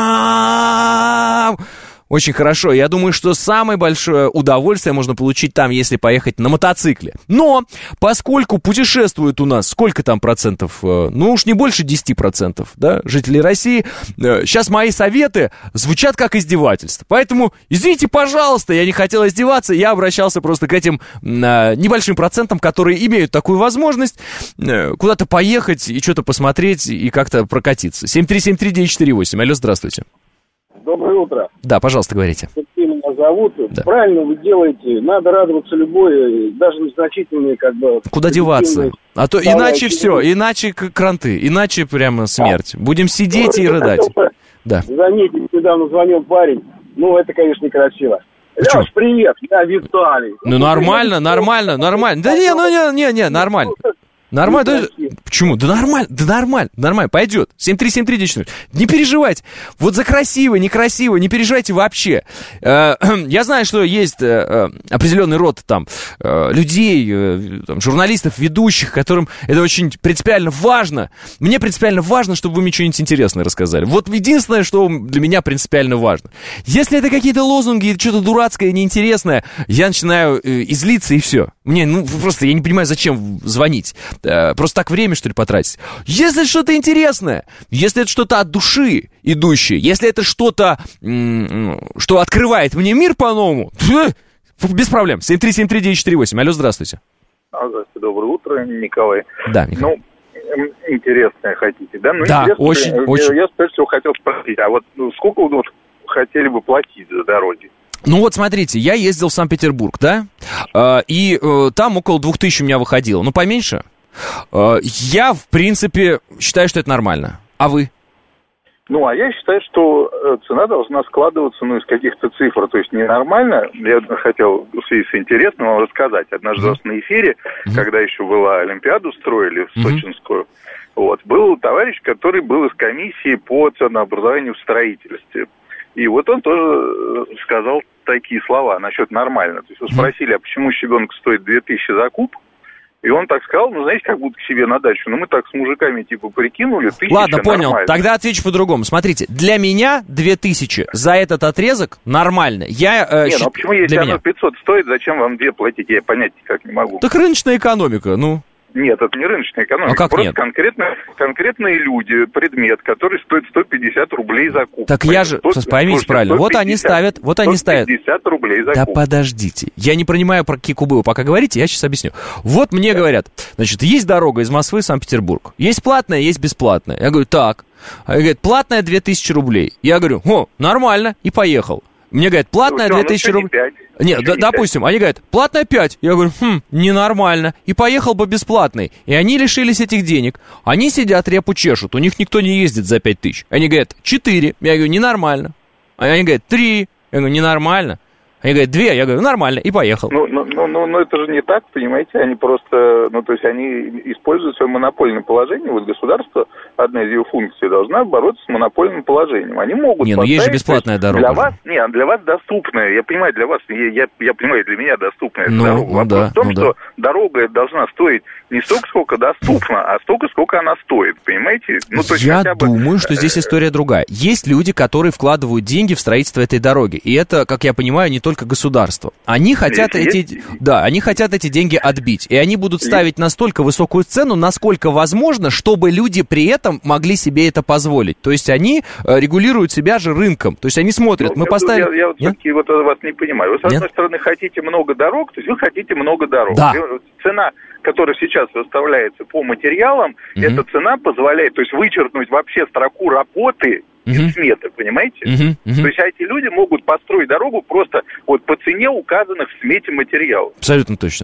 Пам! Очень хорошо. Я думаю, что самое большое удовольствие можно получить там, если поехать на мотоцикле. Но поскольку путешествуют у нас, сколько там процентов? Ну уж не больше десяти процентов, да, жителей России. Сейчас мои советы звучат как издевательство. Поэтому, извините, пожалуйста, я не хотел издеваться. Я обращался просто к этим небольшим процентам, которые имеют такую возможность куда-то поехать и что-то посмотреть и как-то прокатиться. семь три семь три девять четыре восемь. Алло, здравствуйте. Доброе утро. Да, пожалуйста, говорите. Меня зовут. Да. Правильно вы делаете. Надо радоваться любой, даже незначительные, как бы... Куда деваться? А то иначе все, иначе кранты, иначе прямо смерть. А. Будем сидеть и рыдать. Да. Заметить, недавно звонил парень. Ну, это, конечно, некрасиво. Леш, привет, я Виталий. Ну, нормально, нормально, нормально. Да не, ну не, не, не, нормально. Нормально, да, почему? Да нормально, да нормально, нормально, пойдет. семь три семь три девять ноль. Не переживайте. Вот за красиво, некрасиво, не переживайте вообще. Я знаю, что есть определенный род там людей, там, журналистов, ведущих, которым это очень принципиально важно. Мне принципиально важно, чтобы вы мне что-нибудь интересное рассказали. Вот единственное, что для меня принципиально важно. Если это какие-то лозунги, что-то дурацкое, неинтересное, я начинаю излиться и все. Мне, ну, просто я не понимаю, зачем звонить. Просто так время, что ли, потратить. Если что-то интересное, если это что-то от души идущее, если это что-то, что открывает мне мир по-новому, без проблем. семь три семь три девять четыре восемь. Алло, здравствуйте. Здравствуйте, доброе утро, Николай. Да, Николай. Ну, интересное хотите, да? Ну, да, очень, я, очень. Я, прежде всего, хотел спросить, а вот сколько вы вот хотели бы платить за дороги? Ну вот смотрите, я ездил в Санкт-Петербург, да, и там около двух тысяч у меня выходило, ну поменьше. Я, в принципе, считаю, что это нормально. А вы? Ну, а я считаю, что цена должна складываться, ну, из каких-то цифр. То есть ненормально. Я хотел в связи с интересным вам рассказать. Однажды mm-hmm. на эфире, mm-hmm. когда еще была Олимпиаду строили, в Сочинскую, mm-hmm. вот, был товарищ, который был из комиссии по ценообразованию в строительстве. И вот он тоже сказал такие слова насчет нормально. То есть вы спросили, а почему щебенка стоит две тысячи за куб? И он так сказал, ну, знаете, как будто к себе на дачу. Ну, мы так с мужиками, типа, прикинули, тысяча. Ладно, понял. Нормально. Тогда отвечу по-другому. Смотрите, для меня две тысячи за этот отрезок нормально. Я, э, Не, щ... ну, а почему, если для оно меня... пятьсот стоит, зачем вам две платить? Я понять никак не могу. Так рыночная экономика, ну... Нет, это не рыночная экономика. А как Просто нет? Конкретно, конкретные люди, предмет, который стоит сто пятьдесят рублей за куб. Так я же, сто, поймите правильно, вот они ставят, вот они ставят. сто пятьдесят рублей за да куб. Подождите, я не понимаю, про какие кубы вы пока говорите, я сейчас объясню. Вот мне говорят, значит, есть дорога из Москвы в Санкт-Петербург. Есть платная, есть бесплатная. Я говорю, так. Они говорят, платная две тысячи рублей. Я говорю, о, нормально, и поехал. Мне говорят, платная две тысячи рублей. Нет, д- допустим, они говорят, платная пять. Я говорю, хм, ненормально. И поехал бы бесплатный. И они лишились этих денег. Они сидят, репу чешут. У них никто не ездит за пять тысяч. Они говорят, четыре. Я говорю, ненормально. Они говорят, три. Я говорю, ненормально. Они говорят, две. Я говорю, нормально. И поехал. Ну, ну, ну, ну, ну, это же не так, понимаете. Они просто, ну, то есть они используют свое монопольное положение. Вот государство, одна из его функций, должна бороться с монопольным положением. Они могут Не, ну есть же бесплатная дорога. Для вас, не, для вас доступная. Я понимаю, для вас, я, я, я понимаю, для меня доступная ну, дорога. Ну, Вопрос да, в том, ну, что да. дорога должна стоить не столько, сколько доступна, а столько, сколько она стоит, понимаете? Ну, то есть я хотя бы... думаю, что здесь история другая. Есть люди, которые вкладывают деньги в строительство этой дороги. И это, как я понимаю, не только государство. Они хотят есть, эти, есть. да, они хотят эти деньги отбить. И они будут ставить настолько высокую цену, насколько возможно, чтобы люди при этом могли себе это позволить. То есть они э, регулируют себя же рынком. То есть они смотрят, ну, мы поставили... Я, я вот все-таки вот вас не понимаю. Вы, с одной Нет? стороны, хотите много дорог, то есть вы хотите много дорог. Да. Цена, которая сейчас выставляется по материалам, mm-hmm. эта цена позволяет, то есть вычеркнуть вообще строку работы из uh-huh. сметы, понимаете? Uh-huh. Uh-huh. То есть а эти люди могут построить дорогу просто вот по цене указанных в смете материалов. Абсолютно точно.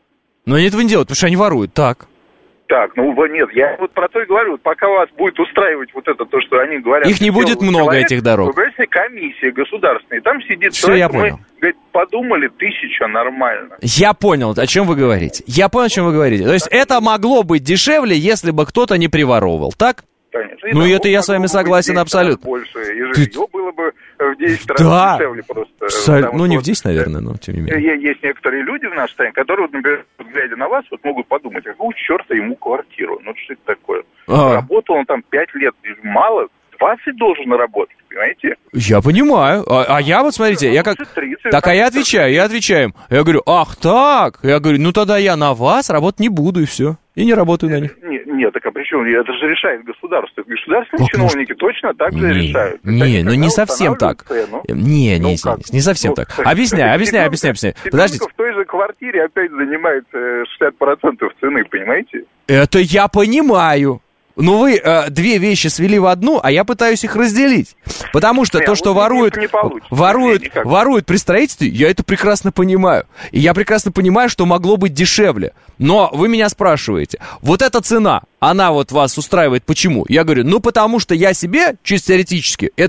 Но они этого не делают, потому что они воруют, так. Так, ну нет, я вот про то и говорю, вот пока вас будет устраивать вот это, то, что они говорят... Их не будет много, человек, этих дорог. Вы говорите, комиссия государственная, там сидит... Все, я понял. Мы, говорит, подумали, тысяча нормально. Я понял, о чем вы говорите. Я понял, о чем вы говорите. То есть это могло быть дешевле, если бы кто-то не приворовывал, так? Конечно. Ну, это я с вами согласен абсолютно. Больше, и жилье было бы в десять раз да. дешевле просто. Абсолютно. Ну, не в десять, наверное, но тем не менее. Есть некоторые люди в нашей стране, которые, например, глядя на вас, вот могут подумать, а какого черта ему квартиру? Ну, что это такое? А. Работал он там пять лет, мало, двадцать должен работать, понимаете? Я понимаю. А, а я вот, смотрите, я как... тридцать, так, а я отвечаю, я отвечаю им. Я говорю, ах так? Я говорю, ну тогда я на вас работать не буду, и все. И не работаю на них. Нет, нет, так а при чем? Это же решает государство. Государственные как чиновники может? точно так же не, решают. Не, ну не совсем так. Цену. Не, не, ну, не, не совсем ну, так. Объясняй, объясняй, объясняй, объясняй. Подождите. В той же квартире опять занимает шестьдесят процентов цены, понимаете? Это я понимаю. Ну, вы э, две вещи свели в одну, а я пытаюсь их разделить. Потому что не, то, а что вот воруют, воруют, воруют при строительстве, я это прекрасно понимаю. И я прекрасно понимаю, что могло быть дешевле. Но вы меня спрашиваете, вот эта цена, она вот вас устраивает почему? Я говорю, ну, потому что я себе, чисто теоретически, этот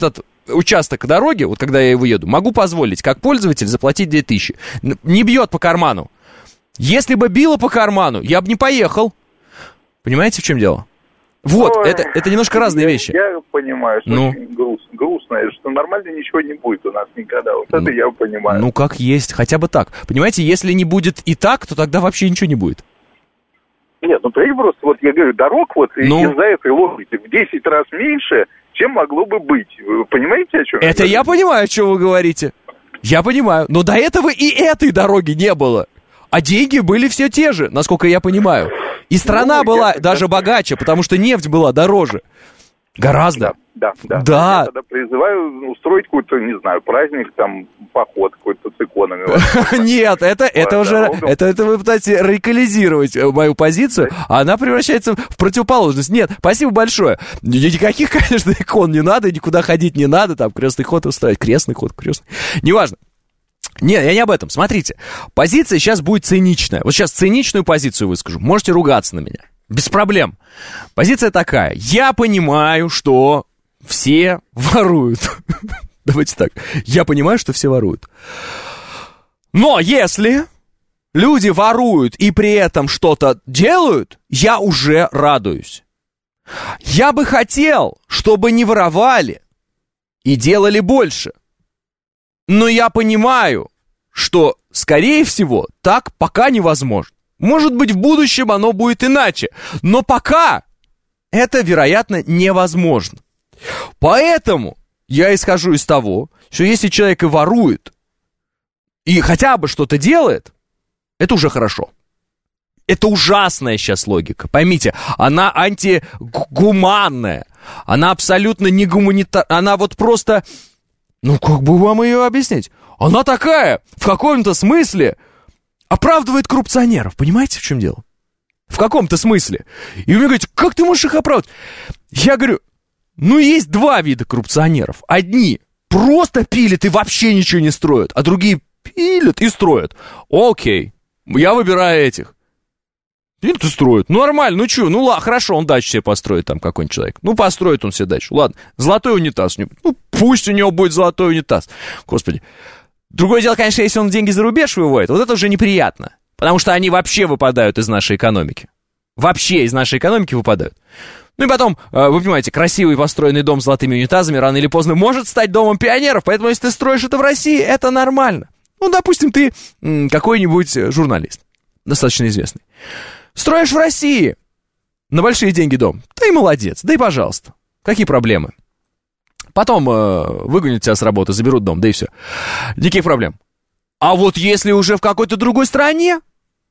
участок дороги, вот когда я его еду, могу позволить, как пользователь, заплатить две тысячи. Не бьет по карману. Если бы било по карману, я бы не поехал. Понимаете, в чем дело? Вот, Ой, это, это немножко разные я, вещи. Я понимаю, что ну. очень грустно, грустно, что нормально ничего не будет у нас никогда. Вот это ну, я понимаю. Ну, как есть, хотя бы так. Понимаете, если не будет и так, то тогда вообще ничего не будет. Нет, ну, просто, вот я говорю, дорог вот ну. из-за этой логики в десять раз меньше, чем могло бы быть. Вы понимаете, о чем это я, я понимаю, о чем вы говорите. Я понимаю. Но до этого и этой дороги не было. А деньги были все те же, насколько я понимаю. И страна ну, была я, даже да. богаче, потому что нефть была дороже. Гораздо. Да, да. да. Я тогда призываю устроить какой-то, не знаю, праздник, там, поход какой-то с иконами. Нет, это, это уже, это, это вы пытаетесь радикализировать мою позицию, а она превращается в противоположность. Нет, спасибо большое. Никаких, конечно, икон не надо, никуда ходить не надо, там, крестный ход устраивать, крестный ход, крестный. Неважно. Нет, я не об этом. Смотрите, позиция сейчас будет циничная. Вот сейчас циничную позицию выскажу. Можете ругаться на меня. Без проблем. Позиция такая. Я понимаю, что все воруют. Давайте так. Я понимаю, что все воруют. Но если люди воруют и при этом что-то делают, я уже радуюсь. Я бы хотел, чтобы не воровали и делали больше. Но я понимаю, что, скорее всего, так пока невозможно. Может быть, в будущем оно будет иначе. Но пока это, вероятно, невозможно. Поэтому я исхожу из того, что если человек и ворует, и хотя бы что-то делает, это уже хорошо. Это ужасная сейчас логика. Поймите, она антигуманная. Она абсолютно не гуманитарная. Она вот просто... Ну, как бы вам ее объяснить? Она такая, в каком-то смысле, оправдывает коррупционеров. Понимаете, в чем дело? В каком-то смысле. И вы мне говорите, как ты можешь их оправдывать? Я говорю, ну, есть два вида коррупционеров. Одни просто пилят и вообще ничего не строят, а другие пилят и строят. Окей, я выбираю этих. Пилят и строят. Ну, нормально, ну что, ну, ладно, хорошо, он дачу себе построит там какой-нибудь человек. Ну, построит он себе дачу, ладно. Золотой унитаз у него. Ну, пусть у него будет золотой унитаз. Господи. Другое дело, конечно, если он деньги за рубеж выводит, вот это уже неприятно. Потому что они вообще выпадают из нашей экономики. Вообще из нашей экономики выпадают. Ну и потом, вы понимаете, красивый построенный дом с золотыми унитазами рано или поздно может стать домом пионеров, поэтому если ты строишь это в России, это нормально. Ну, допустим, ты какой-нибудь журналист, достаточно известный. Строишь в России на большие деньги дом, да и молодец, да и пожалуйста. Какие проблемы? Потом э, выгонят тебя с работы, заберут дом, да и все. Никаких проблем. А вот если уже в какой-то другой стране,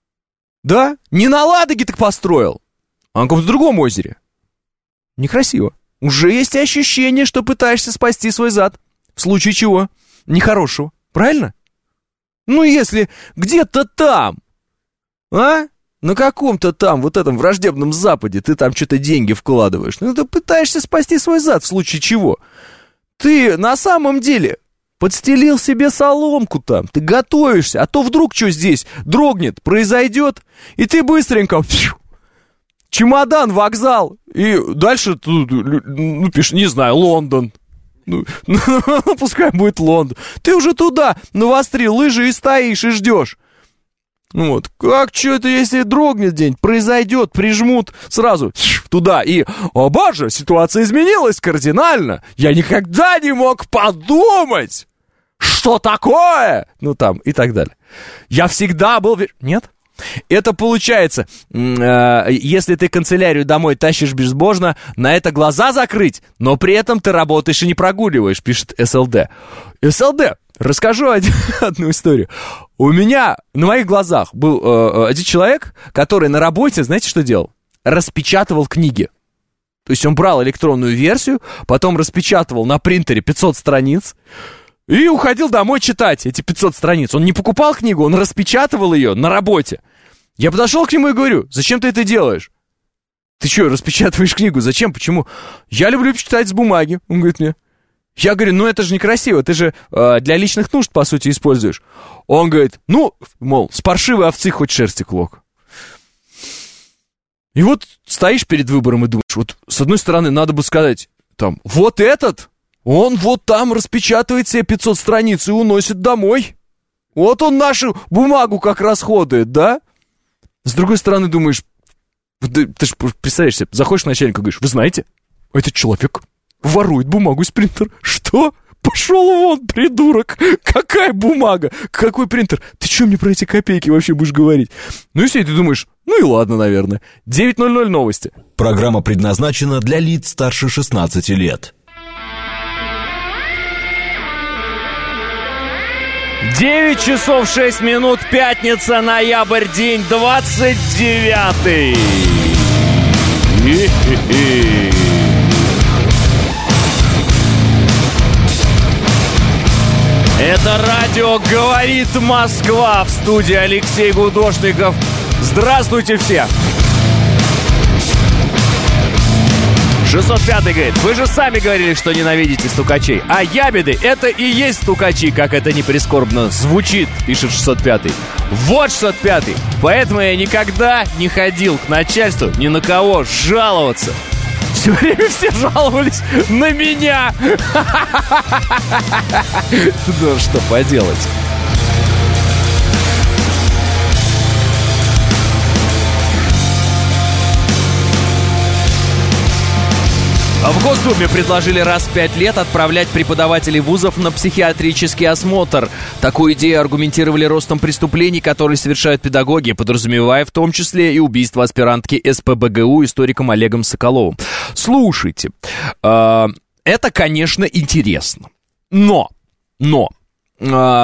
да, не на Ладоге так построил, а на каком-то другом озере, некрасиво. Уже есть ощущение, что пытаешься спасти свой зад, в случае чего, нехорошего, правильно? Ну, если где-то там, а? На каком-то там, вот этом враждебном Западе ты там что-то деньги вкладываешь. Ну, ты пытаешься спасти свой зад, в случае чего. Ты на самом деле подстелил себе соломку там, ты готовишься, а то вдруг что здесь дрогнет, произойдет, и ты быстренько, фью, чемодан, вокзал, и дальше, ну, пишешь, не знаю, Лондон. Ну, пускай будет Лондон. Ты уже туда навострил лыжи и стоишь, и ждешь. Вот, как что это, если дрогнет день, произойдет, прижмут сразу туда и, о боже, ситуация изменилась кардинально, я никогда не мог подумать, что такое, ну там и так далее. Я всегда был, нет? Это получается, э, если ты канцелярию домой тащишь безбожно, на это глаза закрыть, но при этом ты работаешь и не прогуливаешь, пишет СЛД. СЛД, расскажу один, одну историю. У меня на моих глазах был э, один человек, который на работе, знаете, что делал? Распечатывал книги. То есть он брал электронную версию, потом распечатывал на принтере пятьсот страниц, и уходил домой читать эти пятьсот страниц. Он не покупал книгу, он распечатывал ее на работе. Я подошел к нему и говорю, зачем ты это делаешь? Ты что, распечатываешь книгу? Зачем? Почему? Я люблю читать с бумаги. Он говорит мне. Я говорю, ну это же некрасиво, ты же э, для личных нужд, по сути, используешь. Он говорит, ну, мол, с паршивой овцы хоть шерсти клок. И вот стоишь перед выбором и думаешь, вот с одной стороны надо бы сказать, там, вот этот... Он вот там распечатывает себе пятьсот страниц и уносит домой. Вот он нашу бумагу как расходует, да? С другой стороны, думаешь, ты, ты же представляешь себе, заходишь к начальнику и говоришь, вы знаете, этот человек ворует бумагу из принтера. Что? Пошел вон, придурок! Какая бумага? Какой принтер? Ты что мне про эти копейки вообще будешь говорить? Ну и все, и ты думаешь, ну и ладно, наверное. девять ноль ноль новости. Программа предназначена для лиц старше шестнадцати лет. девять часов шесть минут, пятница, ноябрь, день двадцать девятый. Хи-хи-хи. Это радио «Говорит Москва», в студии Алексей Гудошников. Здравствуйте все! шестьсот пятый говорит, вы же сами говорили, что ненавидите стукачей. А ябеды — это и есть стукачи, как это не прискорбно звучит, пишет шестьсот пятый. Вот шестьсот пятый. Поэтому я никогда не ходил к начальству ни на кого жаловаться. Все время все жаловались на меня. Ну, что поделать. В Госдуме предложили раз в пять лет отправлять преподавателей вузов на психиатрический осмотр. Такую идею аргументировали ростом преступлений, которые совершают педагоги, подразумевая в том числе и убийство аспирантки эс пэ бэ гэ у историком Олегом Соколовым. Слушайте, э, это, конечно, интересно, но, но э,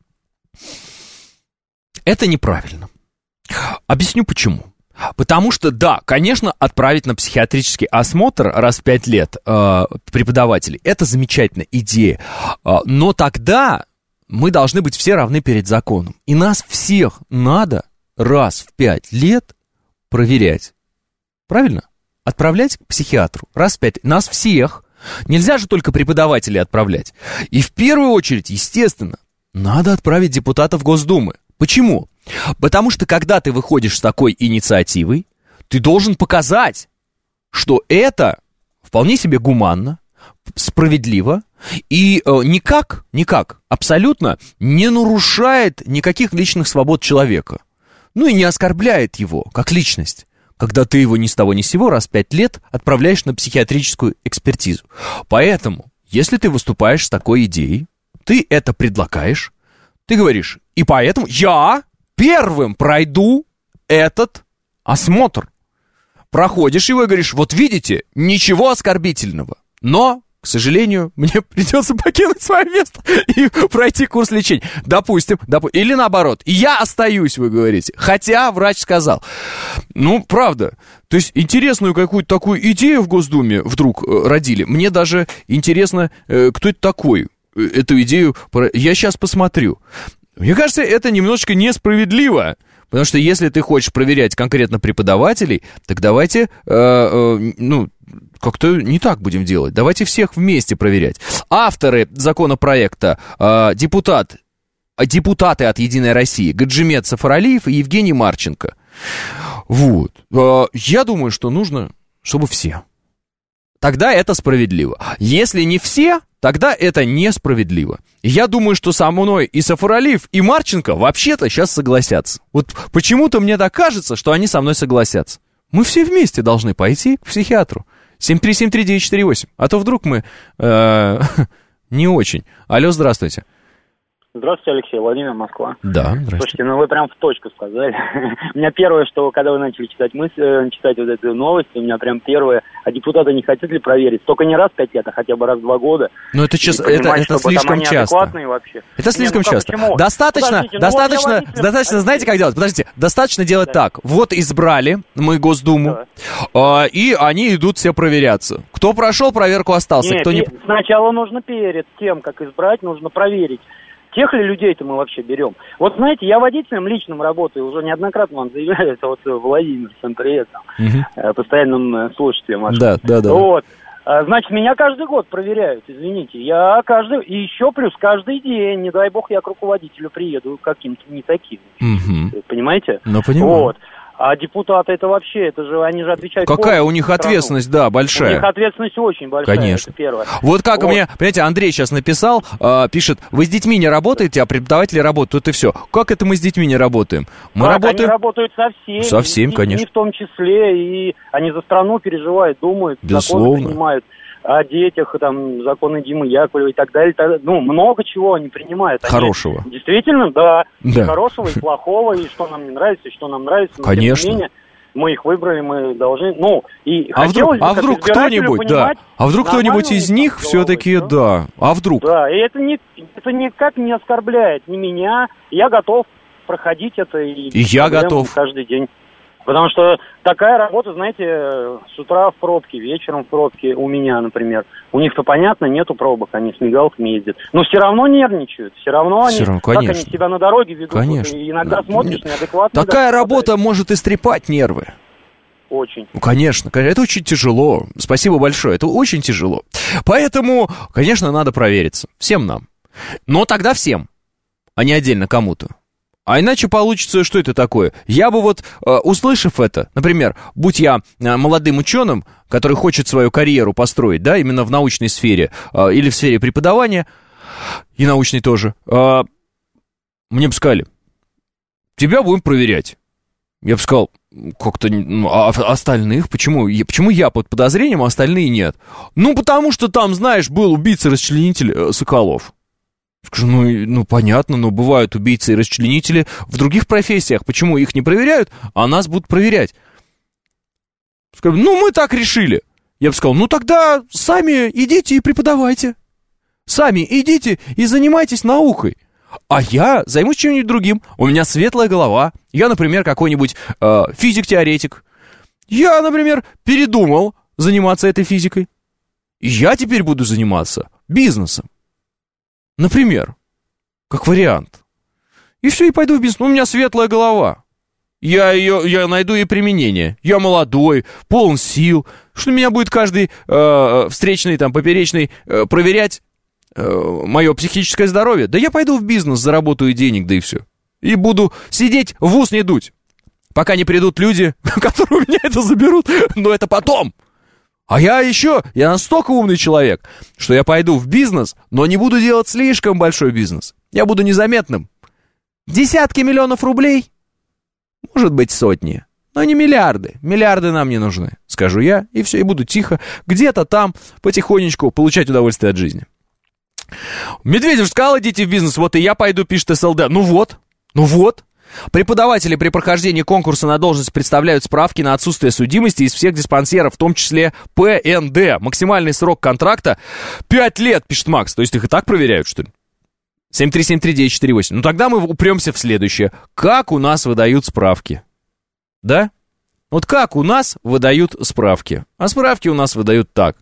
это неправильно. Объясню почему. Потому что, да, конечно, отправить на психиатрический осмотр раз в пять лет э, преподавателей – это замечательная идея. Э, но тогда мы должны быть все равны перед законом. И нас всех надо раз в пять лет проверять. Правильно? Отправлять к психиатру раз в пять лет. Нас всех. Нельзя же только преподавателей отправлять. И в первую очередь, естественно, надо отправить депутатов Госдумы. Почему? Потому что, когда ты выходишь с такой инициативой, ты должен показать, что это вполне себе гуманно, справедливо и э, никак, никак, абсолютно не нарушает никаких личных свобод человека. Ну и не оскорбляет его как личность, когда ты его ни с того ни с сего раз в пять лет отправляешь на психиатрическую экспертизу. Поэтому, если ты выступаешь с такой идеей, ты это предлагаешь, ты говоришь, и поэтому я первым пройду этот осмотр. Проходишь его и говоришь, вот видите, ничего оскорбительного, но, к сожалению, мне придется покинуть свое место и пройти курс лечения. Допустим, допу- или наоборот, я остаюсь, вы говорите, хотя врач сказал. Ну, правда, то есть интересную какую-то такую идею в Госдуме вдруг э, родили. Мне даже интересно, э, кто это такой, э, эту идею, я сейчас посмотрю. Мне кажется, это немножечко несправедливо, потому что если ты хочешь проверять конкретно преподавателей, так давайте, э, э, ну, как-то не так будем делать. Давайте всех вместе проверять. Авторы законопроекта, э, депутат, депутаты от «Единой России» Гаджимет Сафаралиев и Евгений Марченко. Вот. Э, я думаю, что нужно, чтобы все. Тогда это справедливо. Если не все, тогда это несправедливо. Я думаю, что со мной и Сафаралиев, и Марченко вообще-то сейчас согласятся. Вот почему-то мне так кажется, что они со мной согласятся. Мы все вместе должны пойти к психиатру. семь три семь три девять четыре восемь. А то вдруг мы э, не очень. Алло, здравствуйте. Здравствуйте, Алексей, Владимир, Москва. Да, здравствуйте. Слушайте, ну вы прям в точку сказали. У меня первое, что когда вы начали читать мысли, читать вот эту новость, у меня прям первое, а депутаты не хотят ли проверить? Только не раз в пять лет, а хотя бы раз в два года. Ну это, честно, это, это слишком часто. Вообще. Это слишком не, ну, часто. Почему? Достаточно, ну, достаточно, вот достаточно, знаете, как делать? Подождите, достаточно делать да. так. Вот избрали мы Госдуму, да. э, и они идут все проверяться. Кто прошел, проверку остался. Нет, кто не... Сначала нужно перед тем, как избрать, нужно проверить. Тех ли людей-то мы вообще берем? Вот знаете, я водителем личным работаю, уже неоднократно вам заявляю, это вот Владимир, всем привет, там, угу. постоянным слушателем вашим. Да, да, да. Вот. Значит, меня каждый год проверяют, извините. Я каждый, и еще плюс каждый день, не дай бог, я к руководителю приеду каким-то не таким. Угу. Понимаете? Ну, понимаю. Вот. А депутаты это вообще, это же, они же отвечают... Какая у них ответственность, страну. Да, большая. У них ответственность очень большая, конечно. Это первое. Вот как вот. мне, понимаете, Андрей сейчас написал, э, пишет, вы с детьми не работаете, а преподаватели работают, и все. Как это мы с детьми не работаем? Мы как, работаем... Они работают со всеми. Со всеми, и, конечно. И в том числе, и они за страну переживают, думают, безусловно. Законы принимают. О детях, там, законы Димы Яковлева и так далее, так, ну, много чего они принимают. Они, хорошего. Действительно, да, да. И хорошего, и плохого, и что нам не нравится, и что нам нравится. Но, конечно. Тем не менее, мы их выбрали, мы должны, ну, и а вдруг, а вдруг кто-нибудь, да, а вдруг кто-нибудь из них все-таки, да? да, а вдруг? Да, и это, не, это никак не оскорбляет ни меня, я готов проходить это. И, и я готов. Каждый день. Потому что такая работа, знаете, с утра в пробке, вечером в пробке у меня, например. У них-то, понятно, нету пробок, они с мигалками ездят. Но все равно нервничают, все равно все они, равно, как они себя на дороге ведут. Конечно. И иногда да, смотришь нет. неадекватно. Такая работа может истрепать нервы. Очень. Ну, конечно, это очень тяжело. Спасибо большое, это очень тяжело. Поэтому, конечно, надо провериться. Всем нам. Но тогда всем, а не отдельно кому-то. А иначе получится, что это такое? Я бы вот, э, услышав это, например, будь я э, молодым ученым, который хочет свою карьеру построить, да, именно в научной сфере, э, или в сфере преподавания, и научной тоже, э, мне бы сказали, тебя будем проверять. Я бы сказал, как-то, ну, а остальных, почему? Я, почему я под подозрением, а остальные нет? Ну, потому что там, знаешь, был убийца-расчленитель э, Соколов. Скажу, ну, ну, понятно, но бывают убийцы и расчленители в других профессиях. Почему их не проверяют, а нас будут проверять? Скажу, ну, мы так решили. Я бы сказал, ну, тогда сами идите и преподавайте. Сами идите и занимайтесь наукой. А я займусь чем-нибудь другим. У меня светлая голова. Я, например, какой-нибудь э, физик-теоретик. Я, например, передумал заниматься этой физикой. И я теперь буду заниматься бизнесом. Например, как вариант. И все, и пойду в бизнес. У меня светлая голова. Я ее, я найду ей применение. Я молодой, полон сил. Что меня будет каждый э, встречный, там, поперечный э, проверять э, мое психическое здоровье? Да я пойду в бизнес, заработаю денег, да и все. И буду сидеть, в ус не дуть. Пока не придут люди, которые у меня это заберут. Но это потом. А я еще, я настолько умный человек, что я пойду в бизнес, но не буду делать слишком большой бизнес. Я буду незаметным. Десятки миллионов рублей, может быть, сотни, но не миллиарды. Миллиарды нам не нужны, скажу я, и все, и буду тихо, где-то там потихонечку получать удовольствие от жизни. Медведев сказал, идите в бизнес, вот и я пойду, пишет СЛД. Ну вот, ну вот. Преподаватели при прохождении конкурса на должность представляют справки на отсутствие судимости из всех диспансеров, в том числе ПНД. Максимальный срок контракта пять лет, пишет Макс. То есть их и так проверяют, что ли? семь три семь три девять четыре восемь. Ну тогда мы упремся в следующее. Как у нас выдают справки? Да? Вот как у нас выдают справки? А справки у нас выдают так.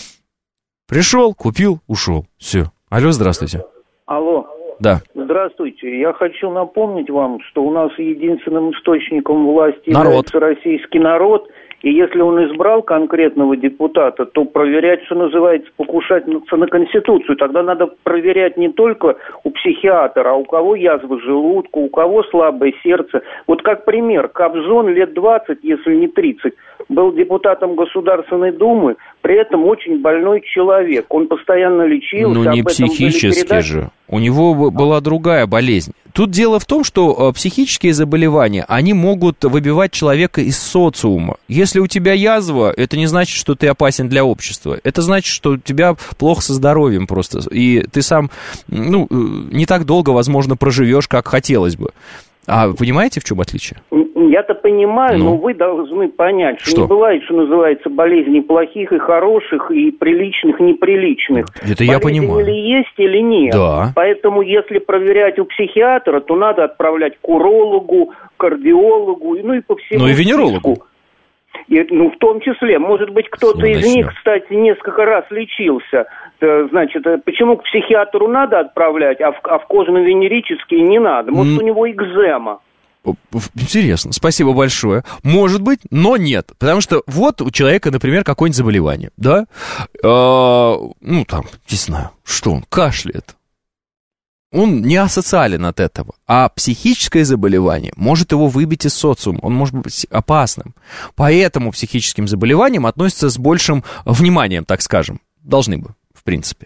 Пришел, купил, ушел. Все. Алло, здравствуйте. Алло. Да. Здравствуйте. Я хочу напомнить вам, что у нас единственным источником власти народ. является российский народ. И если он избрал конкретного депутата, то проверять, что называется, покушаться на Конституцию. Тогда надо проверять не только у психиатра, а у кого язва желудка, у кого слабое сердце. Вот как пример, Кобзон лет двадцать, если не тридцать, был депутатом Государственной Думы, при этом очень больной человек. Он постоянно лечился. Ну, не психически же. У него была другая болезнь. Тут дело в том, что психические заболевания, они могут выбивать человека из социума. Если у тебя язва, это не значит, что ты опасен для общества. Это значит, что у тебя плохо со здоровьем просто. И ты сам, ну, не так долго, возможно, проживешь, как хотелось бы. А вы понимаете, в чем отличие? Я-то понимаю, ну? но вы должны понять, что, что не бывает, что называется, болезней плохих и хороших, и приличных, неприличных. Это я понимаю. Или есть, или нет. Да. Поэтому, если проверять у психиатра, то надо отправлять к урологу, кардиологу, ну и по всему. Ну и венерологу. И, ну, в том числе. Может быть, кто-то ну, из начнем. них, кстати, несколько раз лечился. Значит, почему к психиатру надо отправлять, а в, а в кожно-венерические не надо? Может, mm. у него экзема? Интересно, спасибо большое. Может быть, но нет. Потому что вот у человека, например, какое-нибудь заболевание, да? Э-э- ну, там, не знаю, что он, кашляет. он не асоциален от этого. А психическое заболевание может его выбить из социума, он может быть опасным. Поэтому психическим заболеваниям относятся с большим вниманием, так скажем. Должны бы, в принципе.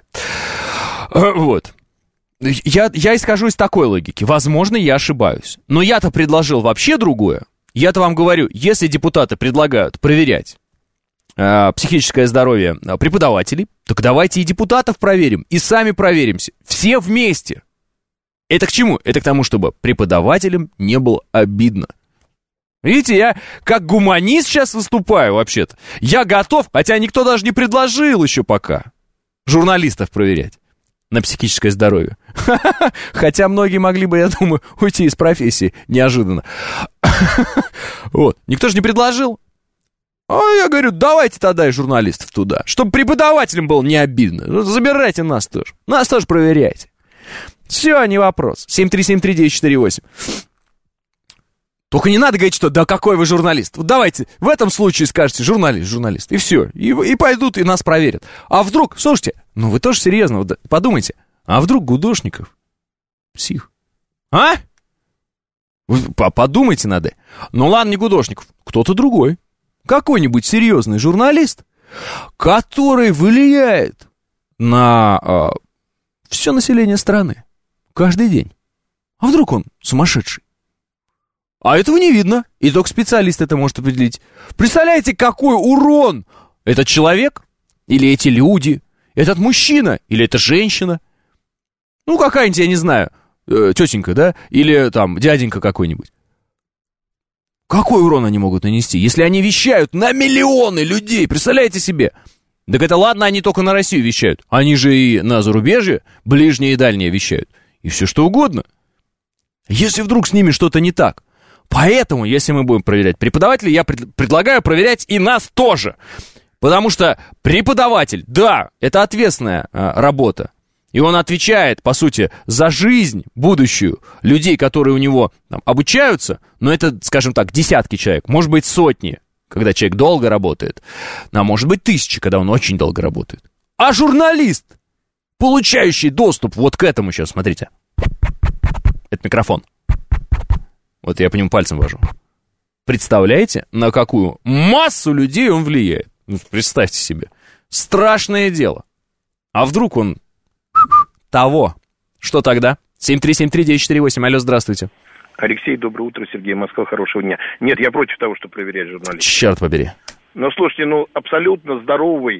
Вот. Я, я исхожу из такой логики. Возможно, я ошибаюсь. Но я-то предложил вообще другое. Я-то вам говорю, если депутаты предлагают проверять э, психическое здоровье преподавателей, так давайте и депутатов проверим, и сами проверимся. Все вместе. Это к чему? Это к тому, чтобы преподавателям не было обидно. Видите, я как гуманист сейчас выступаю вообще-то. Я готов, хотя никто даже не предложил еще пока журналистов проверять на психическое здоровье. Хотя многие могли бы, я думаю, уйти из профессии неожиданно. Вот. Никто же не предложил. А я говорю, давайте тогда и журналистов туда, чтобы преподавателям было не обидно. Забирайте нас тоже. Нас тоже проверяйте. Все, не вопрос. семь три семь три девять четыре восемь. Только не надо говорить, что да какой вы журналист. Вот давайте в этом случае скажете журналист, журналист. И все. И, и пойдут, и нас проверят. А вдруг, слушайте, ну вы тоже серьезно, вот подумайте. А вдруг Гудошников псих? А? Вы подумайте надо. Ну ладно, не Гудошников, кто-то другой. Какой-нибудь серьезный журналист, который влияет на а, все население страны. Каждый день. А вдруг он сумасшедший? А этого не видно. И только специалист это может определить. Представляете, какой урон этот человек? Или эти люди? Этот мужчина? Или это женщина? Ну, какая-нибудь, я не знаю, э, тетенька, да? Или там дяденька какой-нибудь. Какой урон они могут нанести, если они вещают на миллионы людей? Представляете себе? Так это ладно, они только на Россию вещают. Они же и на зарубежье, ближнее и дальнее вещают. И все что угодно. Если вдруг с ними что-то не так. Поэтому, если мы будем проверять преподавателей, я пред, предлагаю проверять и нас тоже. Потому что преподаватель, да, это ответственная а, работа. И он отвечает, по сути, за жизнь будущую людей, которые у него там, обучаются. Но это, скажем так, десятки человек, может быть, сотни, когда человек долго работает. А может быть, тысячи, когда он очень долго работает. А журналист, получающий доступ вот к этому сейчас, смотрите. Это микрофон. Вот я по нему пальцем вожу. Представляете, на какую массу людей он влияет? Ну, представьте себе. Страшное дело. А вдруг он того? Что тогда? семь три семь три девять четыре восемь. Алло, здравствуйте. Алексей, доброе утро. Сергей, Москва, хорошего дня. Нет, я против того, чтобы проверять журналистов. Черт побери. Но, слушайте, ну, абсолютно здоровый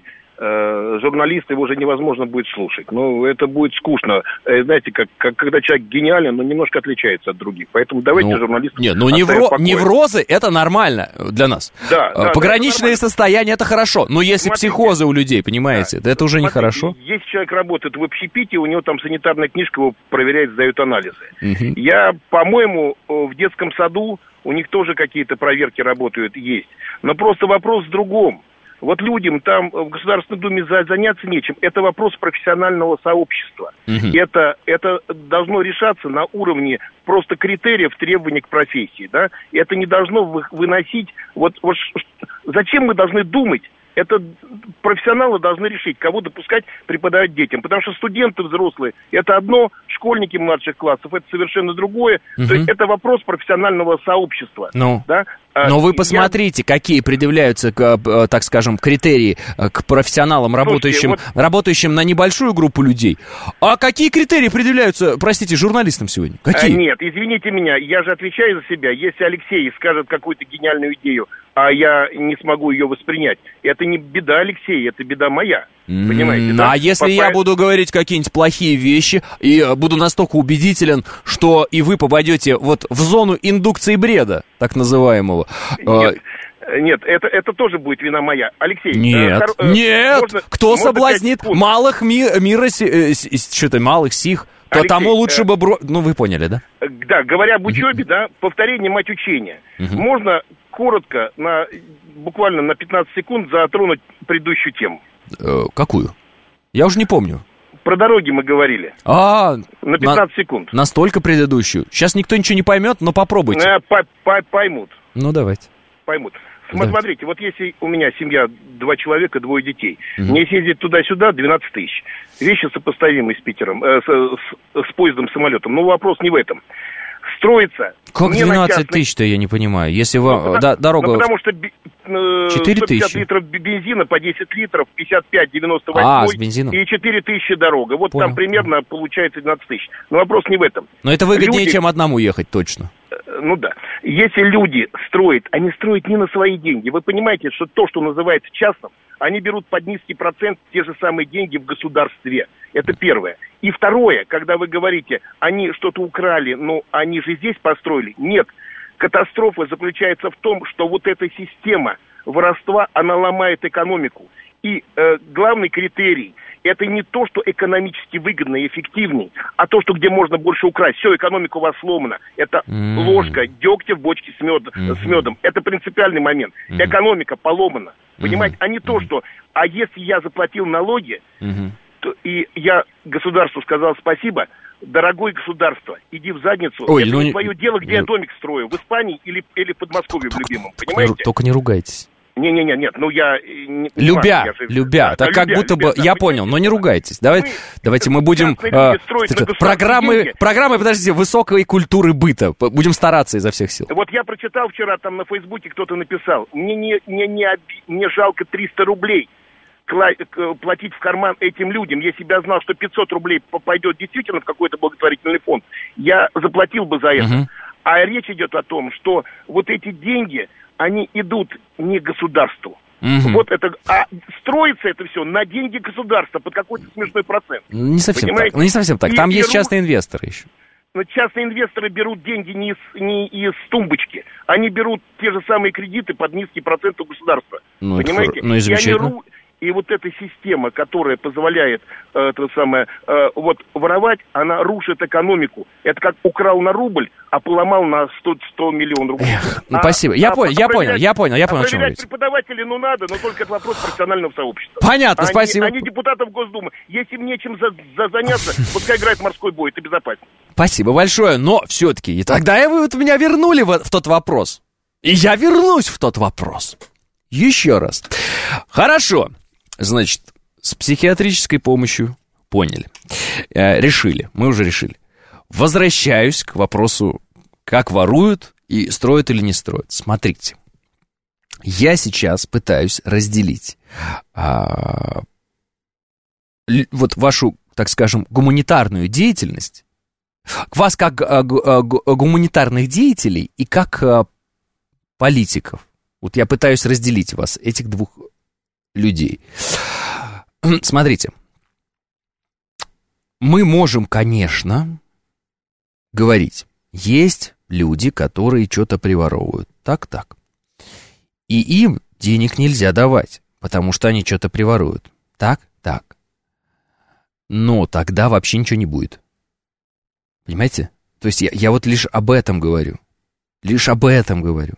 э, журналист, его уже невозможно будет слушать. Ну, это будет скучно. Э, знаете, как, как когда человек гениален, но немножко отличается от других. Поэтому давайте ну, журналистов... Нет, ну невро... неврозы — это нормально для нас. Да, да, пограничные да, состояния — это хорошо. Но если смотрите, психозы у людей, понимаете, да, это уже смотрите, нехорошо. Если человек работает в общепите, у него там санитарная книжка, его проверяет, сдают анализы. Угу. Я, по-моему, в детском саду у них тоже какие-то проверки работают, есть. Но просто вопрос в другом. Вот людям там в Государственной Думе заняться нечем. Это вопрос профессионального сообщества. Угу. Это, это должно решаться на уровне просто критериев, требований к профессии. Да? Это не должно выносить... Вот, вот зачем мы должны думать? Это профессионалы должны решить, кого допускать преподавать детям. Потому что студенты взрослые – это одно, школьники младших классов – это совершенно другое. Угу. То есть это вопрос профессионального сообщества. Ну, да? но вы посмотрите, Я... какие предъявляются, так скажем, критерии к профессионалам, работающим, Слушайте, вот... работающим на небольшую группу людей. А какие критерии предъявляются, простите, журналистам сегодня? Какие? А, нет, извините меня, я же отвечаю за себя. Если Алексей скажет какую-то гениальную идею, а я не смогу ее воспринять, это не беда Алексея, это беда моя. Понимаете, mm, да? А если По... я буду говорить какие-нибудь плохие вещи и буду настолько убедителен, что и вы попадете вот в зону индукции бреда, так называемого? Нет, нет это, это тоже будет вина моя. Алексей... Нет, э, хор... нет, можно, кто можно соблазнит малых ми... мира, э, что-то малых сих, то Алексей, тому лучше э... бы... Бро... Ну, вы поняли, да? Да, говоря об учебе, да, повторение мать учения. Угу. Можно коротко, на, буквально на пятнадцать секунд затронуть предыдущую тему. Э, какую? Я уже не помню. Про дороги мы говорили. А, на пятнадцать на, секунд. Настолько предыдущую. Сейчас никто ничего не поймет, но попробуйте. Э, по, по, поймут. Ну, давайте. Поймут. Давайте. Смотрите, вот если у меня семья, два человека, двое детей, угу. мне съездить туда-сюда двенадцать тысяч. Вещи сопоставимые с Питером, э, с, с, с поездом, самолетом. Но вопрос не в этом. Строится... Как двенадцать тысяч-то, я не понимаю. Если вам ну, да, дорога... Ну, потому что э, четыре тысячи. сто пятьдесят литров бензина по десять литров, пятьдесят пять девяносто восемь а, с бензином. И четыре тысячи дорога. Вот Понял. Там примерно получается двенадцать тысяч. Но вопрос не в этом. Но это выгоднее, Люди... чем одному ехать, точно. Ну да. Если люди строят, они строят не на свои деньги. Вы понимаете, что то, что называется частным, они берут под низкий процент те же самые деньги в государстве. Это первое. И второе, когда вы говорите, они что-то украли, но они же здесь построили. Нет. Катастрофа заключается в том, что вот эта система воровства, она ломает экономику. И э, главный критерий – это не то, что экономически выгодно и эффективней, а то, что где можно больше украсть. Все, экономика у вас сломана. Это mm-hmm. ложка дегтя в бочке с, мед, mm-hmm. с медом. Это принципиальный момент. Mm-hmm. Экономика поломана. Mm-hmm. Понимаете? А не то, что... А если я заплатил налоги, mm-hmm. то, и я государству сказал спасибо, дорогое государство, иди в задницу. Ой, это ну, не твое дело, где ну... я домик строю. В Испании или, или в Подмосковье в любимом. Понимаете? Только не ругайтесь. Не-не-не, нет, ну я... Не, любя, я же, любя, да, так да, как любя, будто любя, бы, да, я понял, но не ругайтесь. Давай, мы, давайте мы будем... Э, программы, программы, подождите, высокой культуры быта. Будем стараться изо всех сил. Вот я прочитал вчера, там на Фейсбуке кто-то написал, мне, не, не, не, мне жалко триста рублей платить в карман этим людям. Если бы я знал, что пятьсот рублей пойдет действительно в какой-то благотворительный фонд, я заплатил бы за это. Uh-huh. А речь идет о том, что вот эти деньги, они идут не государству. Угу. Вот это, а строится это все на деньги государства под какой-то смешной процент. Не совсем Понимаете? так. Ну, не совсем так. Там и есть берут, частные инвесторы еще. Но частные инвесторы берут деньги не из, не из тумбочки. Они берут те же самые кредиты под низкий процент у государства. Ну, Понимаете? Ну, и замечательно. И они, И вот эта система, которая позволяет э, это самое, э, вот, воровать, она рушит экономику. Это как украл на рубль, а поломал на сто, сто миллионов рублей. Эх, ну, а, спасибо. Я, а, понял, я понял, я понял, я понял, о чем вы говорите. Преподавателей, ну, надо, но только это вопрос профессионального сообщества. Понятно, они, спасибо. Они депутатов Госдумы. Если им нечем за, за заняться, пускай играет морской бой, это безопасно. Спасибо большое, но все-таки, и тогда вы вот меня вернули в, в тот вопрос. И я вернусь в тот вопрос. Еще раз. Хорошо. Значит, с психиатрической помощью поняли. Э, решили, мы уже решили. Возвращаюсь к вопросу, как воруют и строят или не строят. Смотрите, я сейчас пытаюсь разделить а, л, вот вашу, так скажем, гуманитарную деятельность, вас как а, а, гуманитарных деятелей и как а, политиков. Вот я пытаюсь разделить вас, этих двух людей. Смотрите, мы можем, конечно, говорить, есть люди, которые что-то приворовывают. Так-так. И им денег нельзя давать, потому что они что-то приворуют. Так-так. Но тогда вообще ничего не будет. Понимаете? То есть я, я вот лишь об этом говорю. Лишь об этом говорю.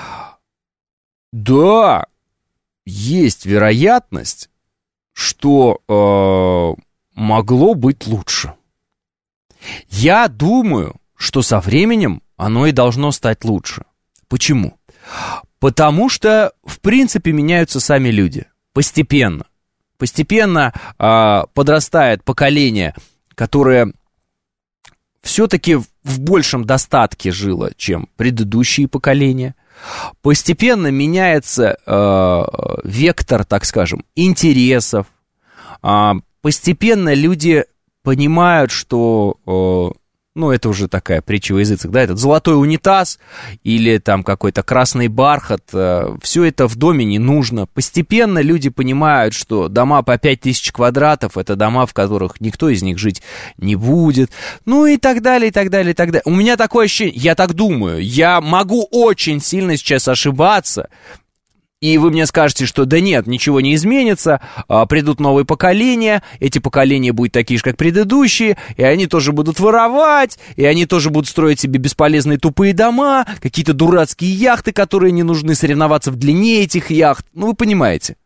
Да, есть вероятность, что э, могло быть лучше. Я думаю, что со временем оно и должно стать лучше. Почему? Потому что, в принципе, меняются сами люди. Постепенно. Постепенно э, подрастает поколение, которое все-таки в большем достатке жило, чем предыдущие поколения. Постепенно меняется э, вектор, так скажем, интересов. Э, постепенно люди понимают, что, э, ну, это уже такая притча во языцах, да, этот золотой унитаз или там какой-то красный бархат, э, все это в доме не нужно. Постепенно люди понимают, что дома по пять тысяч квадратов, это дома, в которых никто из них жить не будет. Ну и так далее, и так далее, и так далее. У меня такое ощущение, я так думаю, я могу очень сильно сейчас ошибаться. И вы мне скажете, что да нет, ничего не изменится, а, придут новые поколения, эти поколения будут такие же, как предыдущие, и они тоже будут воровать, и они тоже будут строить себе бесполезные тупые дома, какие-то дурацкие яхты, которые не нужны, соревноваться в длине этих яхт. Ну, вы понимаете,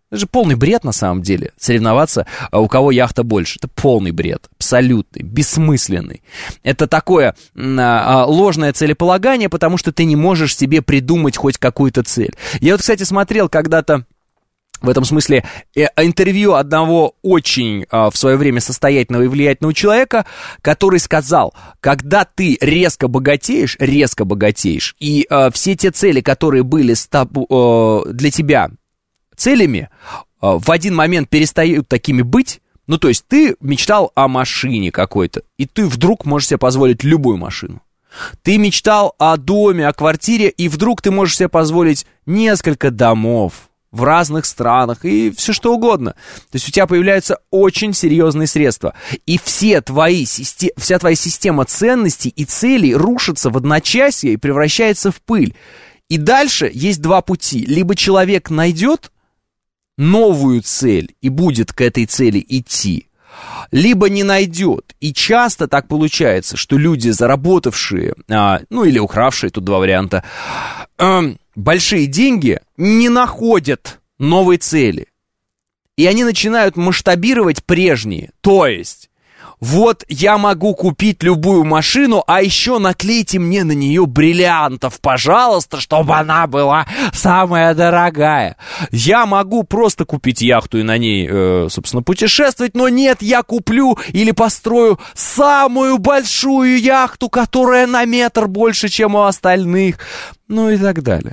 Это же полный бред на самом деле, соревноваться, у кого яхта больше. Это полный бред, абсолютный, бессмысленный. Это такое а, ложное целеполагание, потому что ты не можешь себе придумать хоть какую-то цель. Я вот, кстати, смотрел когда-то в этом смысле интервью одного очень а, в свое время состоятельного и влиятельного человека, который сказал, когда ты резко богатеешь, резко богатеешь, и а, все те цели, которые были с табу, а, для тебя целями, а, в один момент перестают такими быть. Ну, то есть ты мечтал о машине какой-то, и ты вдруг можешь себе позволить любую машину. Ты мечтал о доме, о квартире, и вдруг ты можешь себе позволить несколько домов в разных странах и все что угодно. То есть у тебя появляются очень серьезные средства. И все твои, вся твоя система ценностей и целей рушится в одночасье и превращается в пыль. И дальше есть два пути. Либо человек найдет новую цель и будет к этой цели идти, либо не найдет. И часто так получается, что люди, заработавшие, а, ну или укравшие, тут два варианта, а, большие деньги, не находят новой цели. И они начинают масштабировать прежние. То есть, вот я могу купить любую машину, а еще наклейте мне на нее бриллиантов, пожалуйста, чтобы она была самая дорогая. Я могу просто купить яхту и на ней, э, собственно, путешествовать, но нет, я куплю или построю самую большую яхту, которая на метр больше, чем у остальных, ну и так далее.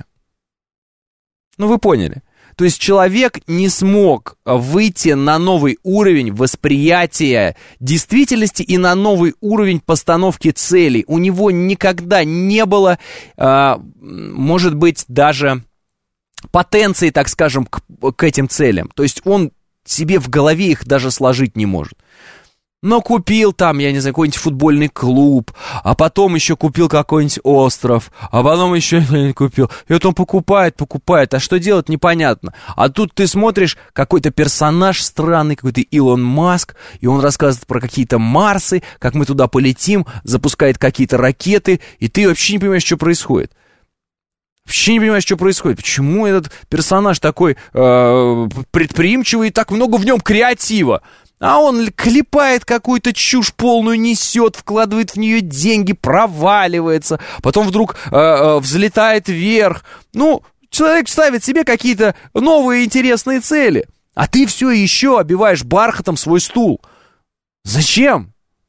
Ну, вы поняли. То есть человек не смог выйти на новый уровень восприятия действительности и на новый уровень постановки целей. У него никогда не было, э, может быть, даже потенции, так скажем, к, к этим целям. То есть он себе в голове их даже сложить не может. Но купил там, я не знаю, какой-нибудь футбольный клуб, а потом еще купил какой-нибудь остров, а потом еще купил. И вот он покупает, покупает, а что делать, непонятно. А тут ты смотришь, какой-то персонаж странный, какой-то Илон Маск, и он рассказывает про какие-то Марсы, как мы туда полетим, запускает какие-то ракеты, и ты вообще не понимаешь, что происходит. Вообще не понимаешь, что происходит. Почему этот персонаж такой э, предприимчивый и так много в нем креатива? А он клепает какую-то чушь полную, несет, вкладывает в нее деньги, проваливается, потом вдруг э, э, взлетает вверх. Ну, человек ставит себе какие-то новые интересные цели, а ты все еще обиваешь бархатом свой стул. Зачем?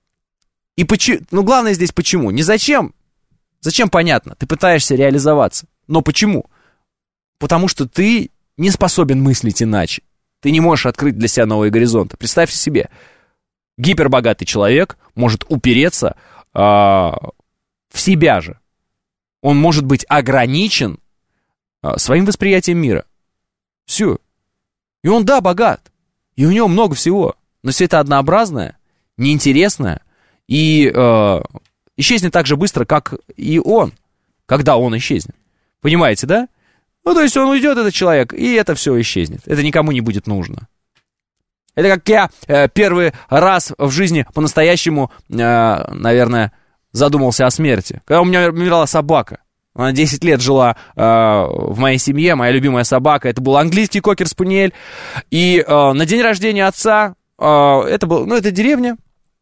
И почему? Ну, главное здесь почему? Не зачем. Зачем, понятно, ты пытаешься реализоваться. Но почему? Потому что ты не способен мыслить иначе. Ты не можешь открыть для себя новые горизонты. Представьте себе, гипербогатый человек может упереться э, в себя же. Он может быть ограничен э, своим восприятием мира. Все. И он, да, богат. И у него много всего. Но все это однообразное, неинтересное и э, исчезнет так же быстро, как и он, когда он исчезнет. Понимаете, да? Ну, то есть он уйдет, этот человек, и это все исчезнет. Это никому не будет нужно. Это как я э, первый раз в жизни по-настоящему, э, наверное, задумался о смерти. Когда у меня умерла собака. Она десять лет жила э, в моей семье, моя любимая собака. Это был английский кокер-спаниель. И э, на день рождения отца, э, это был, ну, это деревня,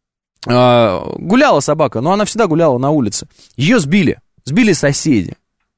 э, гуляла собака, но она всегда гуляла на улице. Ее сбили, сбили соседи.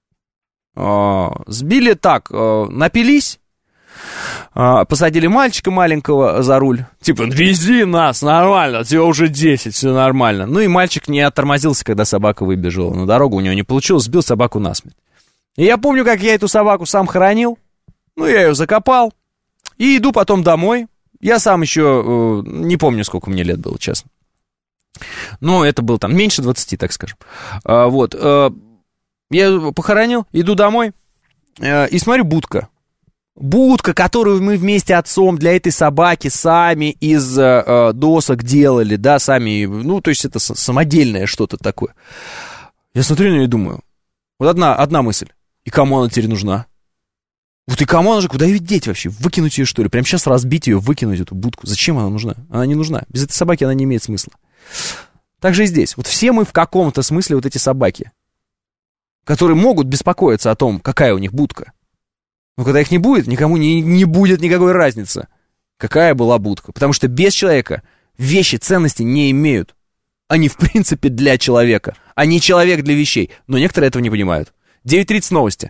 Сбили так, напились, посадили мальчика маленького за руль. Типа, вези нас, нормально, тебе уже десять, все нормально. Ну и мальчик не оттормозился, когда собака выбежала на дорогу, у него не получилось, сбил собаку насмерть. И я помню, как я эту собаку сам хоронил, ну я ее закопал, и иду потом домой. Я сам еще не помню, сколько мне лет было, честно. Ну, это было там меньше двадцати, так скажем. Вот. Я похоронил, иду домой э, и смотрю, будка. Будка, которую мы вместе с отцом для этой собаки сами из э, досок делали, да, сами, ну, то есть это самодельное что-то такое. Я смотрю на нее и думаю, вот одна, одна мысль, и кому она теперь нужна? Вот и кому она же, куда ее деть вообще? Выкинуть ее, что ли? Прямо сейчас разбить ее, выкинуть эту будку. Зачем она нужна? Она не нужна. Без этой собаки она не имеет смысла. Так же и здесь. Вот все мы в каком-то смысле вот эти собаки, которые могут беспокоиться о том, какая у них будка. Но когда их не будет, никому не, не будет никакой разницы, какая была будка. Потому что без человека вещи ценности не имеют. Они, в принципе, для человека, а не человек для вещей. Но некоторые этого не понимают. девять тридцать новости.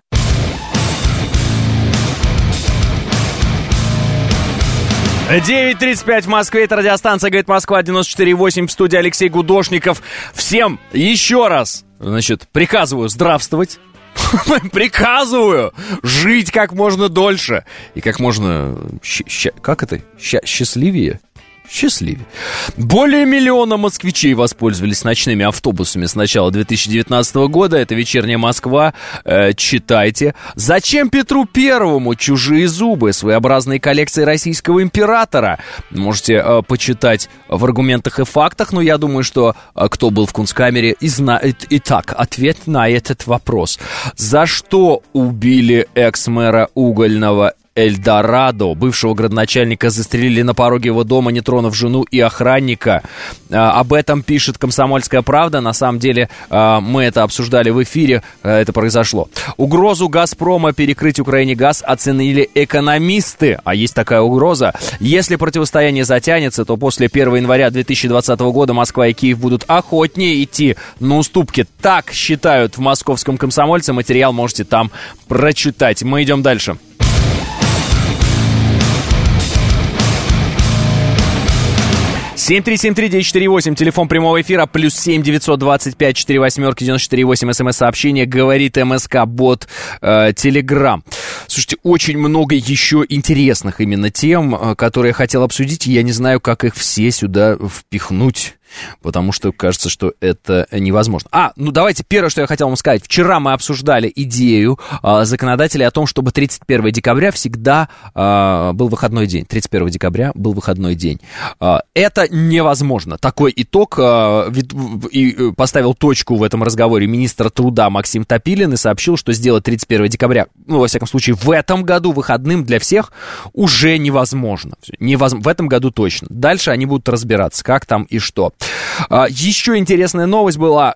девять тридцать пять в Москве, это радиостанция «Говорит Москва», девяносто четыре восемь, в студии Алексей Гудошников. Всем еще раз, значит, приказываю здравствовать, приказываю жить как можно дольше и как можно, как это, счастливее. Счастливее. Более миллиона москвичей воспользовались ночными автобусами с начала две тысячи девятнадцатого года. Это «Вечерняя Москва». Э, читайте. Зачем Петру Первому чужие зубы? Своеобразные коллекции российского императора. Можете э, почитать в аргументах и фактах, но я думаю, что э, кто был в Кунсткамере и знает. Итак, ответ на этот вопрос. За что убили экс-мэра Угольного Эльдорадо? Бывшего градоначальника застрелили на пороге его дома, не тронув жену и охранника. А, об этом пишет «Комсомольская правда». На самом деле а, мы это обсуждали в эфире. А, это произошло. Угрозу «Газпрома» перекрыть Украине газ оценили экономисты. А есть такая угроза. Если противостояние затянется, то после первого января две тысячи двадцатого года Москва и Киев будут охотнее идти на уступки. Так считают в московском «Комсомольце». Материал можете там прочитать. Мы идем дальше. семь три семь три девять четыре восемь, телефон прямого эфира, плюс семь девятьсот двадцать пять сорок восемь девяносто четыре восемь, смс-сообщение, говорит МСК-бот, э, Телеграм. Слушайте, очень много еще интересных именно тем, которые я хотел обсудить, и я не знаю, как их все сюда впихнуть. Потому что кажется, что это невозможно. А, ну давайте, первое, что я хотел вам сказать. Вчера мы обсуждали идею э, законодателей о том, чтобы тридцать первого декабря всегда э, был выходной день. тридцать первого декабря был выходной день. Э, это невозможно. Такой итог э, вид, и поставил точку в этом разговоре министр труда Максим Топилин и сообщил, что сделать тридцать первого декабря, ну, во всяком случае, в этом году выходным для всех уже невозможно. Невоз... В этом году точно. Дальше они будут разбираться, как там и что. Еще интересная новость была,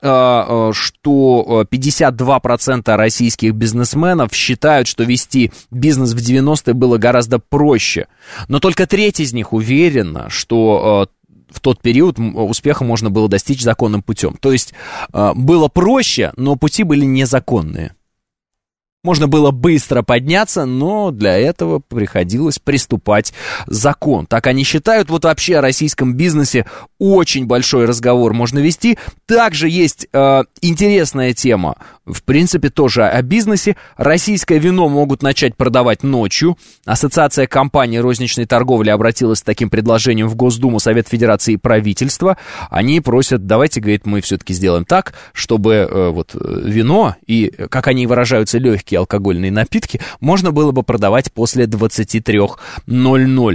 что пятьдесят два процента российских бизнесменов считают, что вести бизнес в девяностые было гораздо проще. Но только треть из них уверена, что в тот период успеха можно было достичь законным путем. То есть было проще, но пути были незаконные. Можно было быстро подняться, но для этого приходилось приступать закон. Так они считают. Вот вообще о российском бизнесе очень большой разговор можно вести. Также есть э, интересная тема, в принципе, тоже о бизнесе. Российское вино могут начать продавать ночью. Ассоциация компаний розничной торговли обратилась с таким предложением в Госдуму, Совет Федерации и правительство. Они просят, давайте, говорит, мы все-таки сделаем так, чтобы э, вот вино и, как они выражаются, легкие алкогольные напитки можно было бы продавать после двадцати трёх ноль-ноль.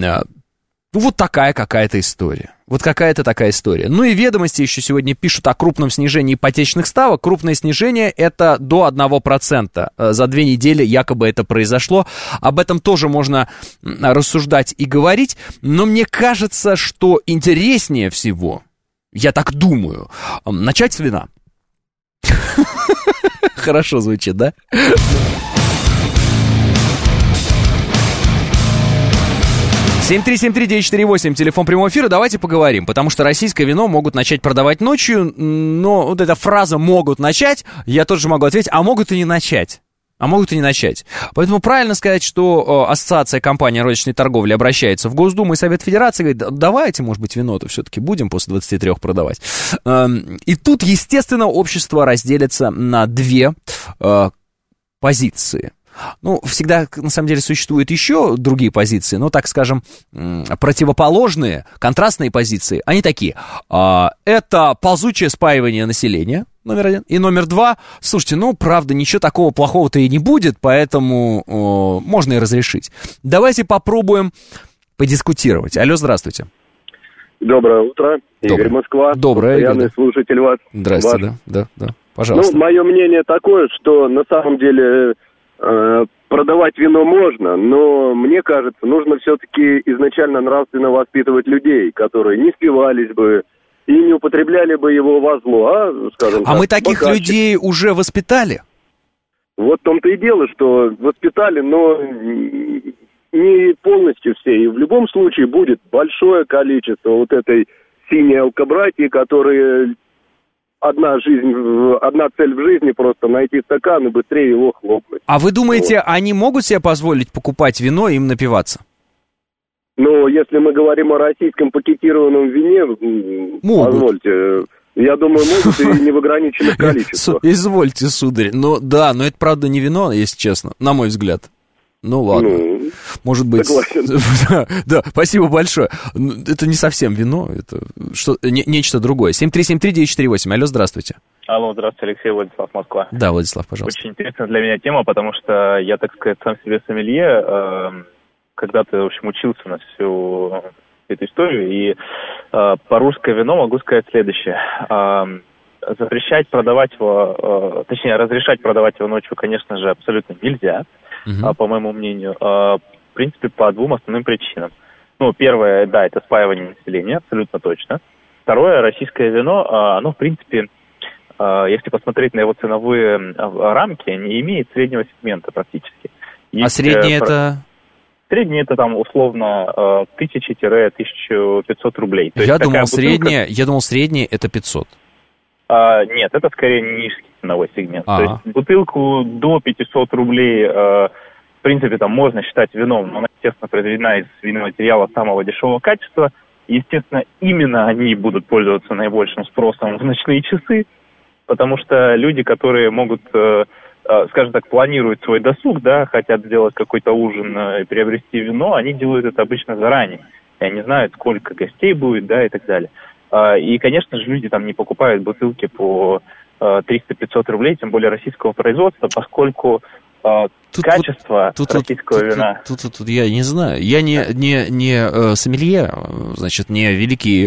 Вот такая какая-то история. Вот какая-то такая история. Ну и «Ведомости» еще сегодня пишут о крупном снижении ипотечных ставок. Крупное снижение — это до одного процента. За две недели якобы это произошло. Об этом тоже можно рассуждать и говорить. Но мне кажется, что интереснее всего, я так думаю, начать с вина. Хорошо звучит, да? семь три семь три девять четыре восемь, телефон прямого эфира, давайте поговорим, потому что российское вино могут начать продавать ночью, но вот эта фраза «могут начать», я тоже могу ответить, а могут и не начать. А могут и не начать. Поэтому правильно сказать, что э, Ассоциация компаний розничной торговли обращается в Госдуму и Совет Федерации, говорит, давайте, может быть, вино-то все-таки будем после двадцати трёх продавать. Э, и тут, естественно, общество разделится на две э, позиции. Ну, всегда, на самом деле, существуют еще другие позиции, но, так скажем, противоположные, контрастные позиции, они такие. Это ползучее спаивание населения, номер один. И номер два, слушайте, ну, правда, ничего такого плохого-то и не будет, поэтому о, можно и разрешить. Давайте попробуем подискутировать. Алло, здравствуйте. Доброе утро. Доброе. Игорь Москва. Доброе. Постоянный Игорь. Слушатель вас. Здрасте, ваш. да, да, да. Пожалуйста. Ну, мое мнение такое, что на самом деле э, продавать вино можно, но мне кажется, нужно все-таки изначально нравственно воспитывать людей, которые не спивались бы и не употребляли бы его во зло, а, скажем а так. мы таких богаче. людей уже воспитали? Вот в том-то и дело, что воспитали, но не полностью все. И в любом случае будет большое количество вот этой синей алкобратьи, которые одна жизнь, одна цель в жизни просто найти стакан и быстрее его хлопнуть. А вы думаете, вот. Они могут себе позволить покупать вино и им напиваться? Ну, если мы говорим о российском пакетированном вине, могут. Позвольте... Я думаю, могут и не в ограниченных количествах. Извольте, сударь. Ну, да, но это, правда, не вино, если честно, на мой взгляд. Ну, ладно. Ну, может быть... да, да, спасибо большое. Это не совсем вино, это что, не, нечто другое. семь три семь три девять четыре восемь. Алло, здравствуйте. Алло, здравствуйте, Алексей, Владислав, Москва. Да, Владислав, пожалуйста. Очень интересная для меня тема, потому что я, так сказать, сам себе сомелье, э, когда-то, в общем, учился на всю... эту историю, и э, по русское вино могу сказать следующее. Э, запрещать продавать его, э, точнее, разрешать продавать его ночью, конечно же, абсолютно нельзя, uh-huh. э, по моему мнению. Э, в принципе, по двум основным причинам. Ну, первое, да, это спаивание населения, абсолютно точно. Второе, российское вино, э, оно, в принципе, э, если посмотреть на его ценовые рамки, не имеет среднего сегмента практически. Есть, а среднее э, это... Средний это там условно тысяча-тысяча пятьсот рублей. То я, есть думал, бутылка... среднее, я думал, среднее это пятьсот. А, нет, это скорее низкий ценовой сегмент. А-а. То есть бутылку до пятьсот рублей, э, в принципе, там можно считать вином, но она, естественно, произведена из виноматериала самого дешевого качества. Естественно, именно они будут пользоваться наибольшим спросом в ночные часы, потому что люди, которые могут... Э, скажем так, планируют свой досуг, да, хотят сделать какой-то ужин и приобрести вино, они делают это обычно заранее. И они знают, сколько гостей будет, да, и так далее. И, конечно же, люди там не покупают бутылки по триста-пятьсот рублей, тем более российского производства, поскольку тут, качество тут, российского тут, вина... Тут, тут, тут я не знаю. Я не, не, не э, сомелье, значит, не великий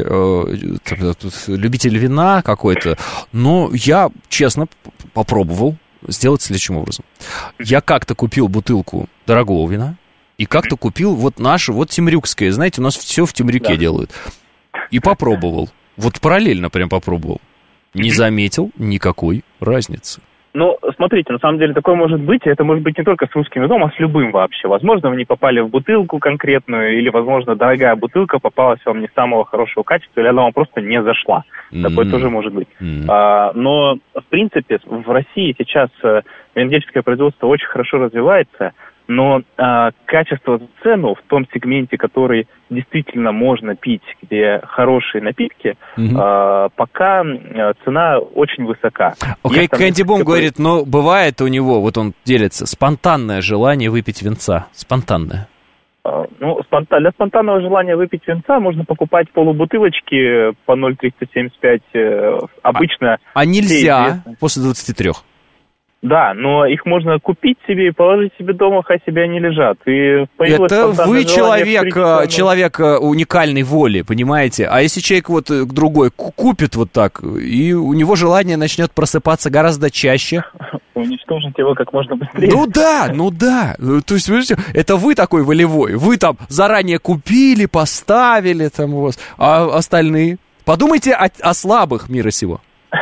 э, любитель вина какой-то, но я, честно, попробовал сделать следующим образом. Я как-то купил бутылку дорогого вина, и как-то купил вот наше, вот темрюкское, знаете, у нас все в темрюке да. делают. И попробовал. Вот параллельно прям попробовал. Не заметил никакой разницы. Ну, смотрите, на самом деле такое может быть, и это может быть не только с русским вином, а с любым вообще. Возможно, вы не попали в бутылку конкретную, или, возможно, дорогая бутылка попалась вам не самого хорошего качества, или она вам просто не зашла. Mm-hmm. Такое тоже может быть. Mm-hmm. А, но, в принципе, в России сейчас винодельческое производство очень хорошо развивается, но а, качество за цену в том сегменте, который действительно можно пить, где хорошие напитки, mm-hmm. а, пока цена очень высока. Окей, okay, Кэнди Бум такой... говорит, но бывает у него, вот он делится, спонтанное желание выпить винца. Спонтанное. А, ну, спонтан... для спонтанного желания выпить винца можно покупать полубутылочки по ноль триста семьдесят пять. Обычно... А, а нельзя после двадцати трёх? Да, но их можно купить себе и положить себе дома, хай себе они лежат. И это вы человек, человек уникальной воли, понимаете? А если человек вот другой купит вот так, и у него желание начнет просыпаться гораздо чаще? Уничтожить его как можно быстрее. Ну да, ну да. То есть, видите, это вы такой волевой. Вы там заранее купили, поставили там у вас, а остальные? Подумайте о, о слабых мира сего.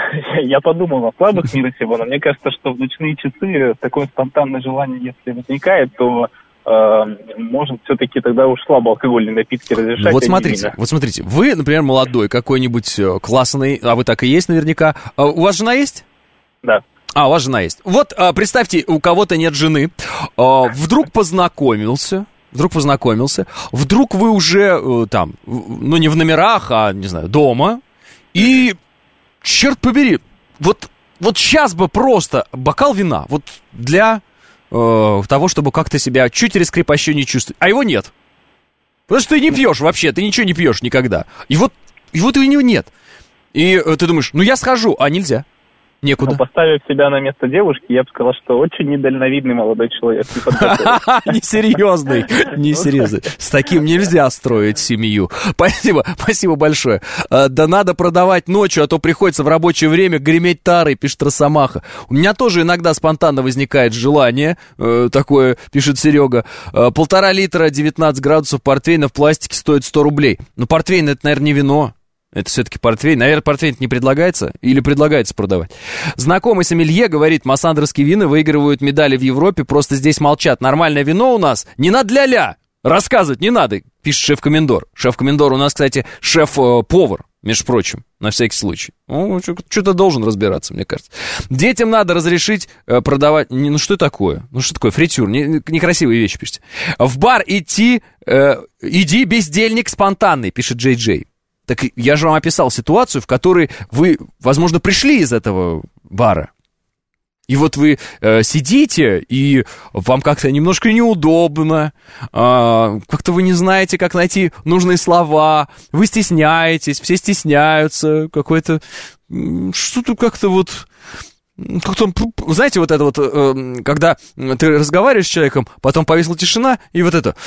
Я подумал о слабых мира сего, но мне кажется, что в ночные часы такое спонтанное желание, если возникает, то э, может все-таки тогда уж слабоалкогольные напитки разрешать. Вот смотрите, вот смотрите, вы, например, молодой, какой-нибудь классный, а вы так и есть наверняка. А у вас жена есть? Да. А, у вас жена есть. Вот а, представьте, у кого-то нет жены, а, вдруг познакомился, вдруг познакомился, вдруг вы уже э, там, ну не в номерах, а, не знаю, дома, и... Черт побери, вот, вот сейчас бы просто бокал вина, вот для э, того, чтобы как-то себя чуть раскрепощеннее чувствовать, а его нет. Потому что ты не пьешь вообще, ты ничего не пьешь никогда. И вот, и вот его нет. И э, ты думаешь, ну я схожу, а нельзя. Некуда. Но поставив себя на место девушки, я бы сказал, что очень недальновидный молодой человек. Несерьезный, несерьезный. С таким нельзя строить семью. Спасибо, спасибо большое. Да надо продавать ночью, а то приходится в рабочее время греметь тарой, пишет Росомаха. У меня тоже иногда спонтанно возникает желание, такое, пишет Серега. Полтора литра девятнадцать градусов портвейна в пластике стоит сто рублей. Но портвейн это, наверное, не вино. Это все-таки портвейн. Наверное, портвейн не предлагается или предлагается продавать. Знакомый сомелье говорит, массандровские вина выигрывают медали в Европе, просто здесь молчат. Нормальное вино у нас не надо ля-ля. Рассказывать не надо, пишет шеф-комендор. Шеф-комендор у нас, кстати, шеф-повар, между прочим, на всякий случай. Ну, что-то должен разбираться, мне кажется. Детям надо разрешить э, продавать... Ну, что такое? Ну, что такое? Фритюр. Не, некрасивые вещи пишите. В бар идти... Э, иди, бездельник спонтанный, пишет Джей Джей. Так я же вам описал ситуацию, в которой вы, возможно, пришли из этого бара. И вот вы э, сидите, и вам как-то немножко неудобно, э, как-то вы не знаете, как найти нужные слова, вы стесняетесь, все стесняются, какой-то... Что-то как-то вот... Как-то, знаете, вот это вот, э, когда ты разговариваешь с человеком, потом повисла тишина, и вот это...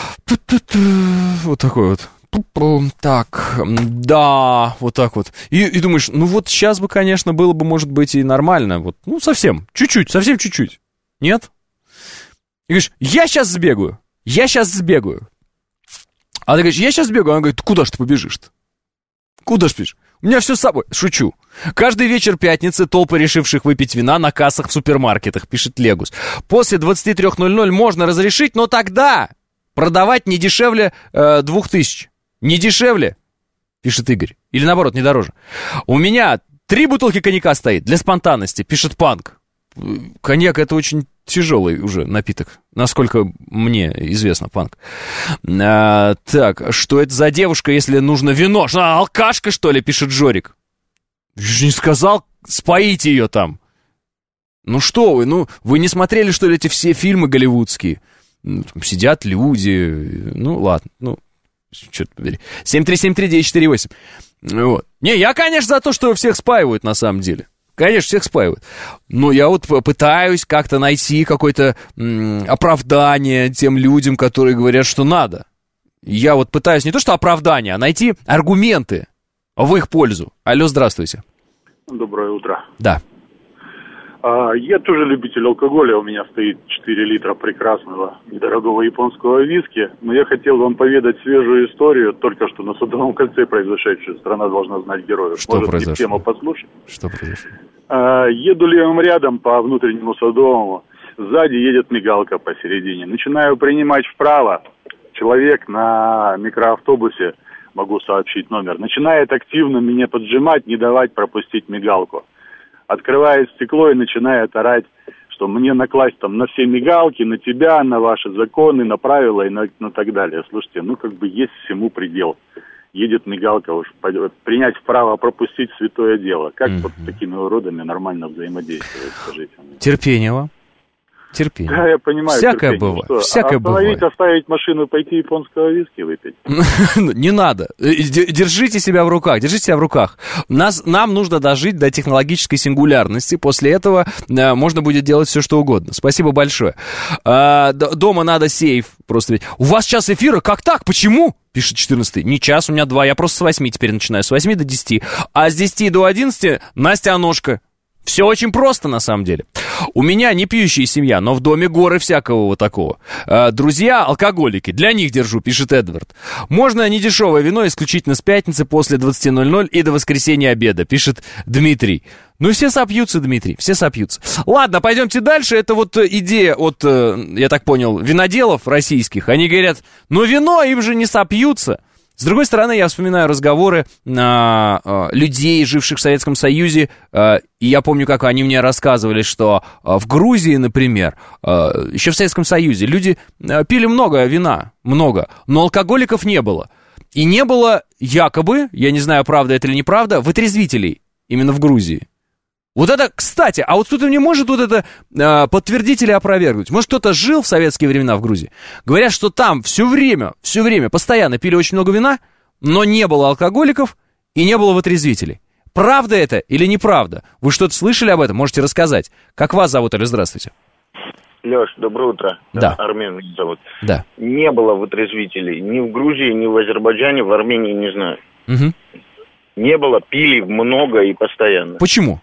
Вот такой вот... Так, да, вот так вот. И, и думаешь, ну вот сейчас бы, конечно, было бы, может быть, и нормально. Вот, ну, совсем, чуть-чуть, совсем чуть-чуть. Нет? И говоришь, я сейчас сбегаю, я сейчас сбегаю. А ты говоришь, я сейчас сбегаю. Она говорит, куда ж ты побежишь-то? Куда ж побежишь? У меня все с собой. Шучу. Каждый вечер пятницы толпы решивших выпить вина на кассах в супермаркетах, пишет Легус. После двадцати трёх ноль-ноль можно разрешить, но тогда продавать не дешевле э, двух тысяч. Не дешевле, пишет Игорь. Или наоборот, не дороже. У меня три бутылки коньяка стоит для спонтанности, пишет Панк. Коньяк — это очень тяжелый уже напиток, насколько мне известно, Панк. А, так, что это за девушка, если нужно вино? Что, алкашка, что ли, пишет Жорик. Я же не сказал, споите ее там. Ну что вы, ну вы не смотрели, что ли, эти все фильмы голливудские? Ну, там сидят люди, ну ладно, ну... Черт побери. семь три семь три девять четыре восемь. Вот. Не, я, конечно, за то, что всех спаивают на самом деле. Конечно, всех спаивают. Но я вот пытаюсь как-то найти какое-то м, оправдание тем людям, которые говорят, что надо. Я вот пытаюсь не то, что оправдание, а найти аргументы в их пользу. Алло, здравствуйте. Доброе утро. Да. А, я тоже любитель алкоголя. У меня стоит четыре литра прекрасного, недорогого японского виски. Но я хотел вам поведать свежую историю, только что на Садовом кольце произошедшую. Страна должна знать героев. Что Может, произошло? Тему послушать? Что произошло? А, еду левым рядом по внутреннему Садовому. Сзади едет мигалка посередине. Начинаю принимать вправо. Человек на микроавтобусе, могу сообщить номер, начинает активно меня поджимать, не давать пропустить мигалку. Открывает стекло и начинает орать, что мне накласть там на все мигалки, на тебя, на ваши законы, на правила и на, на так далее. Слушайте, ну как бы есть всему предел. Едет мигалка, уж принять вправо, пропустить святое дело. Как mm-hmm. вот с такими уродами нормально взаимодействовать, скажите мне. Терпение вам. Терпение. Да, я понимаю. Всякое бывает. Что, Всякое остановить, бывает. оставить машину, пойти японского виски выпить? Не надо. Держите себя в руках. Держите себя в руках. Нас, нам нужно дожить до технологической сингулярности. После этого э, можно будет делать все, что угодно. Спасибо большое. Э, дома надо сейф. Просто. У вас час эфира? Как так? Почему? Пишет четырнадцатый. Не час, у меня два. Я просто с восьми теперь начинаю. С восьми до десяти. А с десяти до одиннадцати Настя Аношка. Все очень просто, на самом деле. У меня не пьющая семья, но в доме горы всякого вот такого. Э, друзья алкоголики, для них держу, пишет Эдвард. Можно недешевое вино исключительно с пятницы после двадцати ноль-ноль и до воскресенья обеда, пишет Дмитрий. Ну, все сопьются, Дмитрий, все сопьются. Ладно, пойдемте дальше. Это вот идея от, я так понял, виноделов российских. Они говорят, ну, вино, им же не сопьются. С другой стороны, я вспоминаю разговоры а, а, людей, живших в Советском Союзе, а, и я помню, как они мне рассказывали, что а, в Грузии, например, а, еще в Советском Союзе люди а, пили много вина, много, но алкоголиков не было. И не было якобы, я не знаю, правда это или неправда, вытрезвителей именно в Грузии. Вот это, кстати, а вот кто-то мне может вот это э, подтвердить или опровергнуть? Может, кто-то жил в советские времена в Грузии? Говорят, что там все время, все время, постоянно пили очень много вина, но не было алкоголиков и не было вытрезвителей. Правда это или неправда? Вы что-то слышали об этом? Можете рассказать. Как вас зовут, или здравствуйте? Леш, доброе утро. Да. Армен меня зовут. Да. Не было вытрезвителей ни в Грузии, ни в Азербайджане, в Армении, не знаю. Угу. Не было, пили много и постоянно. Почему?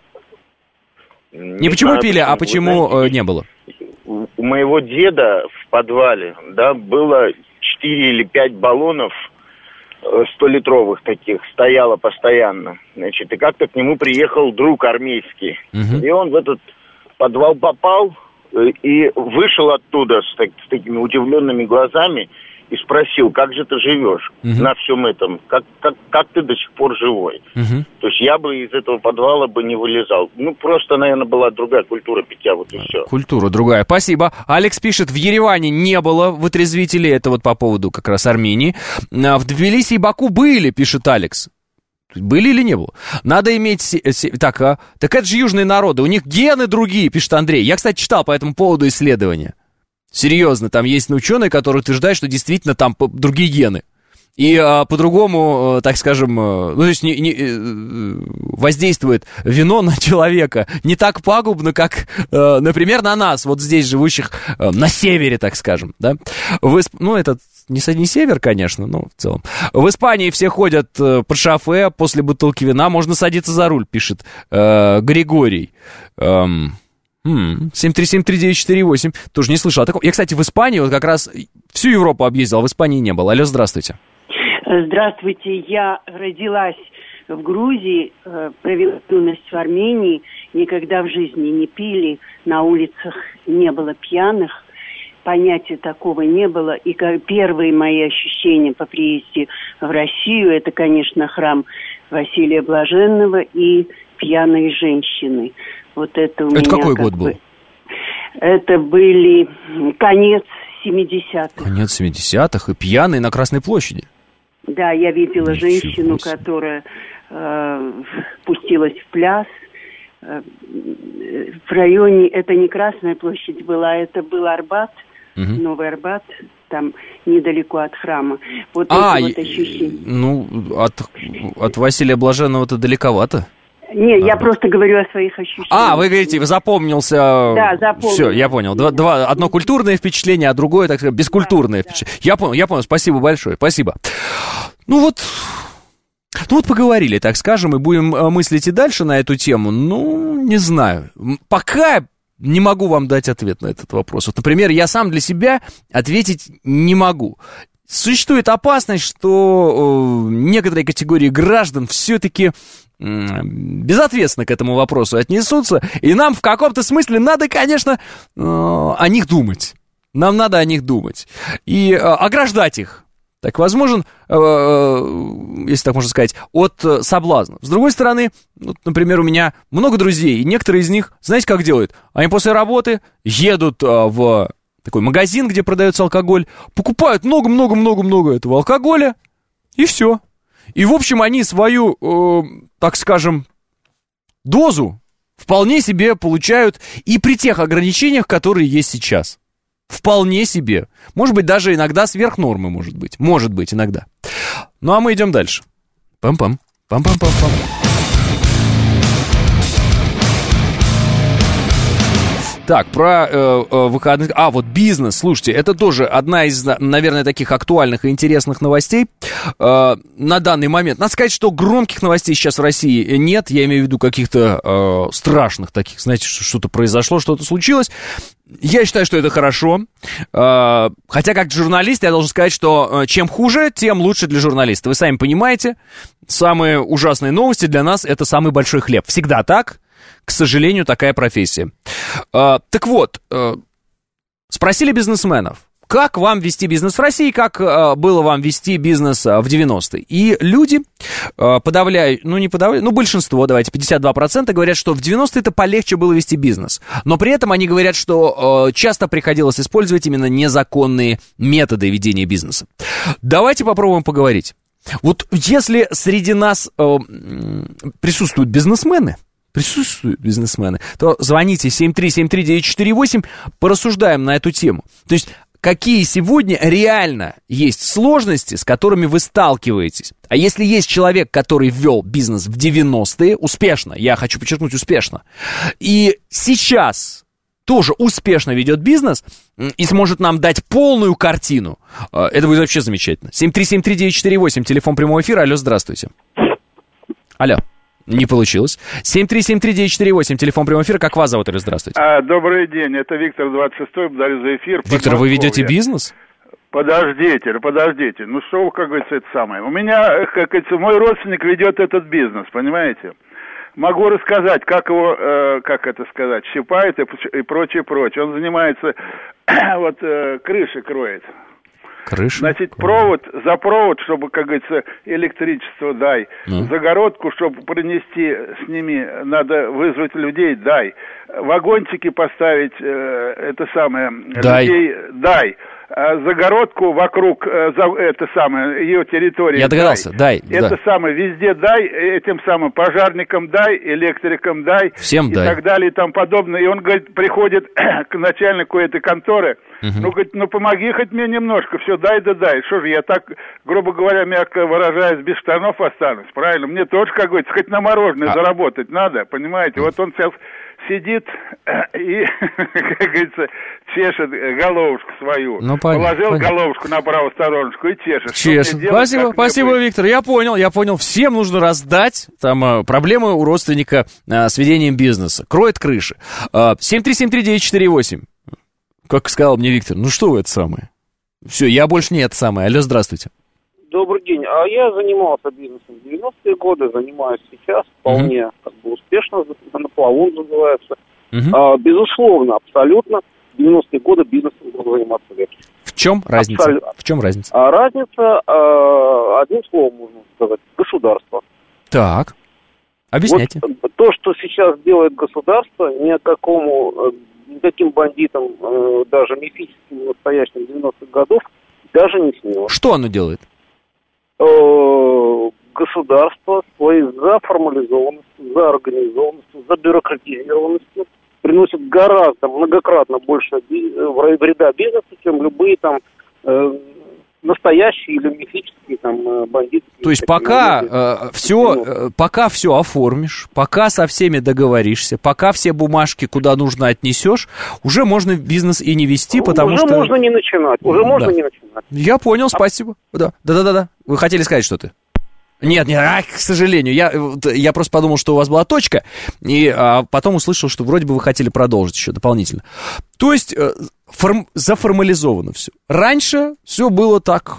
Не, не почему знаю, пили, почему. а почему знаете, э, не было? У, у моего деда в подвале, да, было четыре или пять баллонов столитровых таких стояла постоянно. Значит, и как-то к нему приехал друг армейский. Uh-huh. И он в этот подвал попал и вышел оттуда с, так, с такими удивленными глазами и спросил, как же ты живешь uh-huh. на всем этом, как, как, как ты до сих пор живой. Uh-huh. То есть я бы из этого подвала бы не вылезал. Ну, просто, наверное, была другая культура питья, вот и все. Культура другая, спасибо. Алекс пишет, в Ереване не было вытрезвителей, это вот по поводу как раз Армении. В Тбилиси и Баку были, пишет Алекс. Были или не было? Надо иметь... Так, а? Так это же южные народы, у них гены другие, пишет Андрей. Я, кстати, читал по этому поводу исследования. Серьезно, там есть ученые, которые утверждают, что действительно там другие гены. И а, по-другому, так скажем, ну, то есть не, не, воздействует вино на человека не так пагубно, как, например, на нас, вот здесь живущих на севере, так скажем, да. В Исп... Ну, это не, не север, конечно, но в целом. В Испании все ходят под шофе после бутылки вина, можно садиться за руль, пишет э, Григорий. Эм... семь три семь три девять четыре восемь. Тоже не слышал. Я, кстати, в Испании вот как раз всю Европу объездил, а в Испании не был. Алло, здравствуйте. Здравствуйте. Я родилась в Грузии, провела юность в Армении. Никогда в жизни не пили, на улицах не было пьяных. Понятия такого не было. И как первые мои ощущения по приезде в Россию, это, конечно, храм Василия Блаженного и пьяные женщины. Вот это у это меня какой как год бы... был? Это были конец семидесятых. Конец семидесятых и пьяные на Красной площади. Да, я видела Ничего женщину, себе. которая э, пустилась в пляс. Э, в районе, это не Красная площадь была, это был Арбат, угу. Новый Арбат, там недалеко от храма. Вот а, эти вот ощущения. Ну, от, от Василия Блаженного-то далековато. Не, а, я просто говорю о своих ощущениях. А, вы говорите, запомнился... Да, запомнился. Все, я понял. Два, два, одно культурное впечатление, а другое, так сказать, бескультурное да, впечатление. Да. Я понял, я понял, спасибо большое, спасибо. Ну вот... Ну вот поговорили, так скажем, и будем мыслить и дальше на эту тему. Ну, не знаю. Пока не могу вам дать ответ на этот вопрос. Вот, например, я сам для себя ответить не могу. Существует опасность, что э, некоторые категории граждан все-таки э, безответственно к этому вопросу отнесутся, и нам в каком-то смысле надо, конечно, э, о них думать. Нам надо о них думать. И э, ограждать их, так возможен, э, э, если так можно сказать, от э, соблазна. С другой стороны, вот, например, у меня много друзей, и некоторые из них, знаете, как делают? Они после работы едут э, в... такой магазин, где продается алкоголь, покупают много-много-много-много этого алкоголя, и все. И, в общем, они свою, э, так скажем, дозу вполне себе получают и при тех ограничениях, которые есть сейчас. Вполне себе. Может быть, даже иногда сверх нормы, может быть. Может быть, иногда. Ну, а мы идем дальше. Пам-пам. Пам-пам-пам-пам. Так, про э, э, выходных... А, вот бизнес, слушайте, это тоже одна из, наверное, таких актуальных и интересных новостей э, на данный момент. Надо сказать, что громких новостей сейчас в России нет, я имею в виду каких-то э, страшных таких, знаете, что-то произошло, что-то случилось. Я считаю, что это хорошо, э, хотя как журналист я должен сказать, что э, чем хуже, тем лучше для журналиста. Вы сами понимаете, самые ужасные новости для нас — это самый большой хлеб. Всегда так. К сожалению, такая профессия. А, так вот, а, спросили бизнесменов, как вам вести бизнес в России, как а, было вам вести бизнес а, в девяностые. И люди а, подавляют, ну не подавляют, ну большинство, давайте, пятьдесят два процента говорят, что в девяностые-то полегче было вести бизнес. Но при этом они говорят, что а, часто приходилось использовать именно незаконные методы ведения бизнеса. Давайте попробуем поговорить. Вот если среди нас а, присутствуют бизнесмены, присутствуют бизнесмены, то звоните семь три семь три девять четыре восемь, порассуждаем на эту тему. То есть, какие сегодня реально есть сложности, с которыми вы сталкиваетесь. А если есть человек, который ввел бизнес в девяностые, успешно, я хочу подчеркнуть, успешно, и сейчас тоже успешно ведет бизнес и сможет нам дать полную картину, это будет вообще замечательно. семь три семь три девять четыре восемь, телефон прямого эфира. Алло, здравствуйте. Алло. Не получилось. семь три семь три девять четыре восемь, телефон прямого эфира. Как вас зовут, или здравствуйте? А, добрый день, это Виктор двадцать шестой, благодарю за эфир. Виктор, вы ведете бизнес? Подождите, подождите. Ну что вы, как говорится, это самое. У меня, как говорится, мой родственник ведет этот бизнес, понимаете? Могу рассказать, как его, э, как это сказать, щипает и, и прочее, прочее. Он занимается, вот, э, крыши кроет. Крыша? Значит, провод, за провод, чтобы, как говорится, электричество дай. Ну. Загородку, чтобы пронести с ними, надо вызвать людей, дай. Вагончики поставить, э, это самое, дай. людей, дай. Загородку вокруг э, за, это самое, ее территории. Я догадался, дай. дай Это да. самое, везде дай, этим самым пожарникам дай, электрикам дай. Всем и дай. И так далее и тому подобное. И он, говорит, приходит к начальнику этой конторы, угу. ну, говорит, ну, помоги хоть мне немножко, все, дай да дай. Что же, я так, грубо говоря, мягко выражаясь, без штанов останусь, правильно? Мне тоже, как говорится, хоть на мороженое а... заработать надо, понимаете? Вот он сейчас сидит и, как говорится, чешет головушку свою. Ну, понятно, положил понятно. головушку на правую стороночку и чешет. Чешет. Спасибо, спасибо, Виктор. Я понял, я понял. Всем нужно раздать. Там а, проблемы у родственника а, с ведением бизнеса. Кроет крыши. А, семь три семь три девять четыре восемь. Как сказал мне Виктор, ну что вы это самое? Все, я больше не это самое. Алло, здравствуйте. Добрый день. А я занимался бизнесом в девяностые годы, занимаюсь сейчас вполне uh-huh. как бы успешно, на плаву называется. Uh-huh. А, безусловно, абсолютно, в девяностые годы бизнесом буду заниматься легче. В чем разница? Абсолютно. В чем разница? А, разница, а, одним словом можно сказать, государство. Так, объясняйте. Вот то, что сейчас делает государство, ни о какому, никаким бандитам, даже мифическим, настоящим девяностых годов, даже не снилось. Что оно делает? Государство своей заформализованностью, заорганизованностью, забюрократизированностью приносит гораздо многократно больше вреда бизнесу, чем любые там э, настоящие или мифические там бандиты. То есть пока э, все, э, пока все оформишь, пока со всеми договоришься, пока все бумажки куда нужно отнесешь, уже можно бизнес и не вести, потому уже что... Уже можно не начинать, уже да. можно не начинать. Я понял, спасибо. Да, да-да-да. Вы хотели сказать что-то? Нет, нет, а, к сожалению, я, я просто подумал, что у вас была точка, и а, потом услышал, что вроде бы вы хотели продолжить еще дополнительно. То есть э, форм, заформализовано все. Раньше все было так.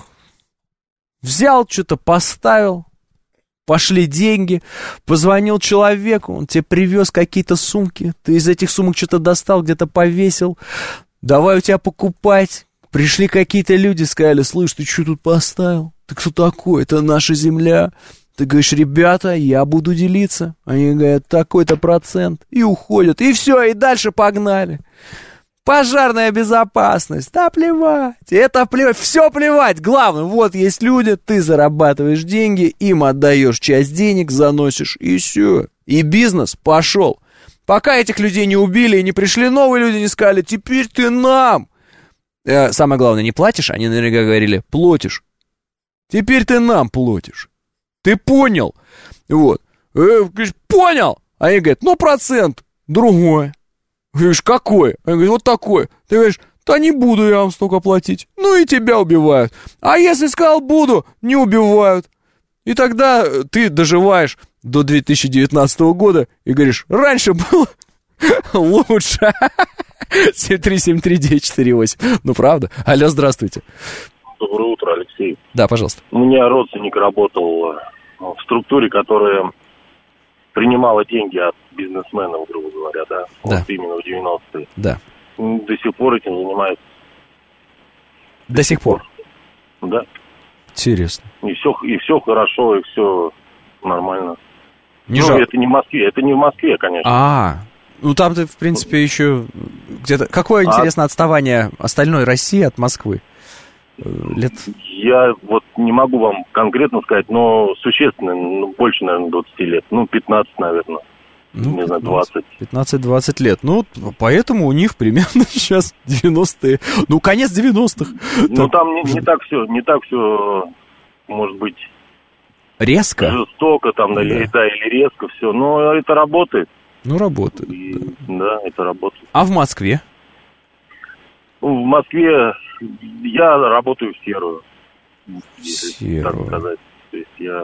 Взял, что-то поставил, пошли деньги, позвонил человеку, он тебе привез какие-то сумки, ты из этих сумок что-то достал, где-то повесил, давай у тебя покупать. Пришли какие-то люди, сказали, слышь, ты что тут поставил? Ты кто такой? Это наша земля. Ты говоришь, ребята, я буду делиться. Они говорят, такой-то процент. И уходят. И все, и дальше погнали. Пожарная безопасность. Да плевать. Это плевать. Все плевать. Главное, вот есть люди, ты зарабатываешь деньги, им отдаешь часть денег, заносишь, и все. И бизнес пошел. Пока этих людей не убили и не пришли новые люди, не сказали, теперь ты нам. Самое главное, не платишь, они наверняка говорили, платишь. Теперь ты нам платишь. Ты понял? Вот. Э, говоришь, понял? А они говорят, ну процент другой. Говоришь, какой? Они говорят, вот такой. Ты говоришь, да не буду я вам столько платить. Ну и тебя убивают. А если сказал буду, не убивают. И тогда ты доживаешь до две тысячи девятнадцатого года и говоришь, раньше было лучше. семь три семь три девять четыре восемь. Ну, правда. Алло, здравствуйте. Доброе утро, Алексей. Да, пожалуйста. У меня родственник работал в структуре, которая принимала деньги от бизнесменов, грубо говоря, да. Да. Вот именно в девяностые. Да. До сих пор этим занимается. До сих пор? Да. Интересно. И все, и все хорошо, и все нормально. Не ну, жал... это не в Москве, это не в Москве, конечно. А, ну там ты, в принципе, еще где-то... Какое, интересно, а... отставание остальной России от Москвы? Лет... Я вот не могу вам конкретно сказать, но существенно, ну, больше, наверное, двадцати лет. Ну, пятнадцать, наверное. Ну, не знаю, двадцать. пятнадцать-двадцать лет. Ну, поэтому у них примерно сейчас девяностые. Ну, конец девяностых. Ну, там, там не, не так все, не так все, может быть... Резко? Жестоко там, да, или, да, или резко все. Но это работает. Ну, работает. И, да. да, это работает. А в Москве? Ну, в Москве я работаю в серую. Серую. Так сказать. То есть я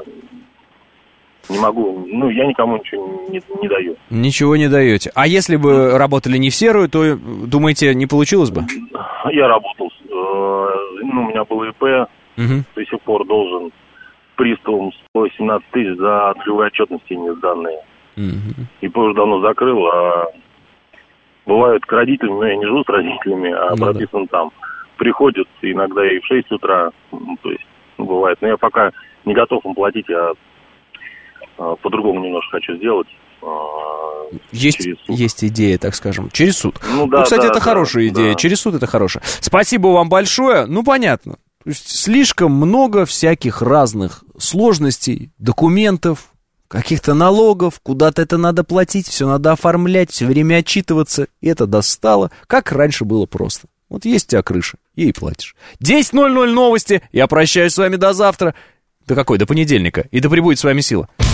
не могу, ну, я никому ничего не, не даю. Ничего не даете. А если бы работали не в серую, то, думаете, не получилось бы? Я работал э, ну, у меня было ИП, угу. до сих пор должен приставам сто восемнадцать тысяч за нулевые отчетности не сданные. Угу. ИП уже давно закрыл, а бывают к родителям, но я не живу с родителями, а ну, прописан да. там. Приходят иногда и в шесть утра, ну, то есть, ну, бывает. Но я пока не готов им платить, я а, по-другому немножко хочу сделать. А, есть, есть идея, так скажем, через суд. Ну, да, ну кстати, да, это да, хорошая идея, да. через суд это хорошая. Спасибо вам большое, ну, понятно. То есть слишком много всяких разных сложностей, документов, каких-то налогов, куда-то это надо платить, все надо оформлять, все время отчитываться. И это достало, как раньше было просто. Вот есть у тебя крыша, ей платишь. десять ноль ноль новости, я прощаюсь с вами до завтра. До какой? До понедельника. И да пребудет с вами сила.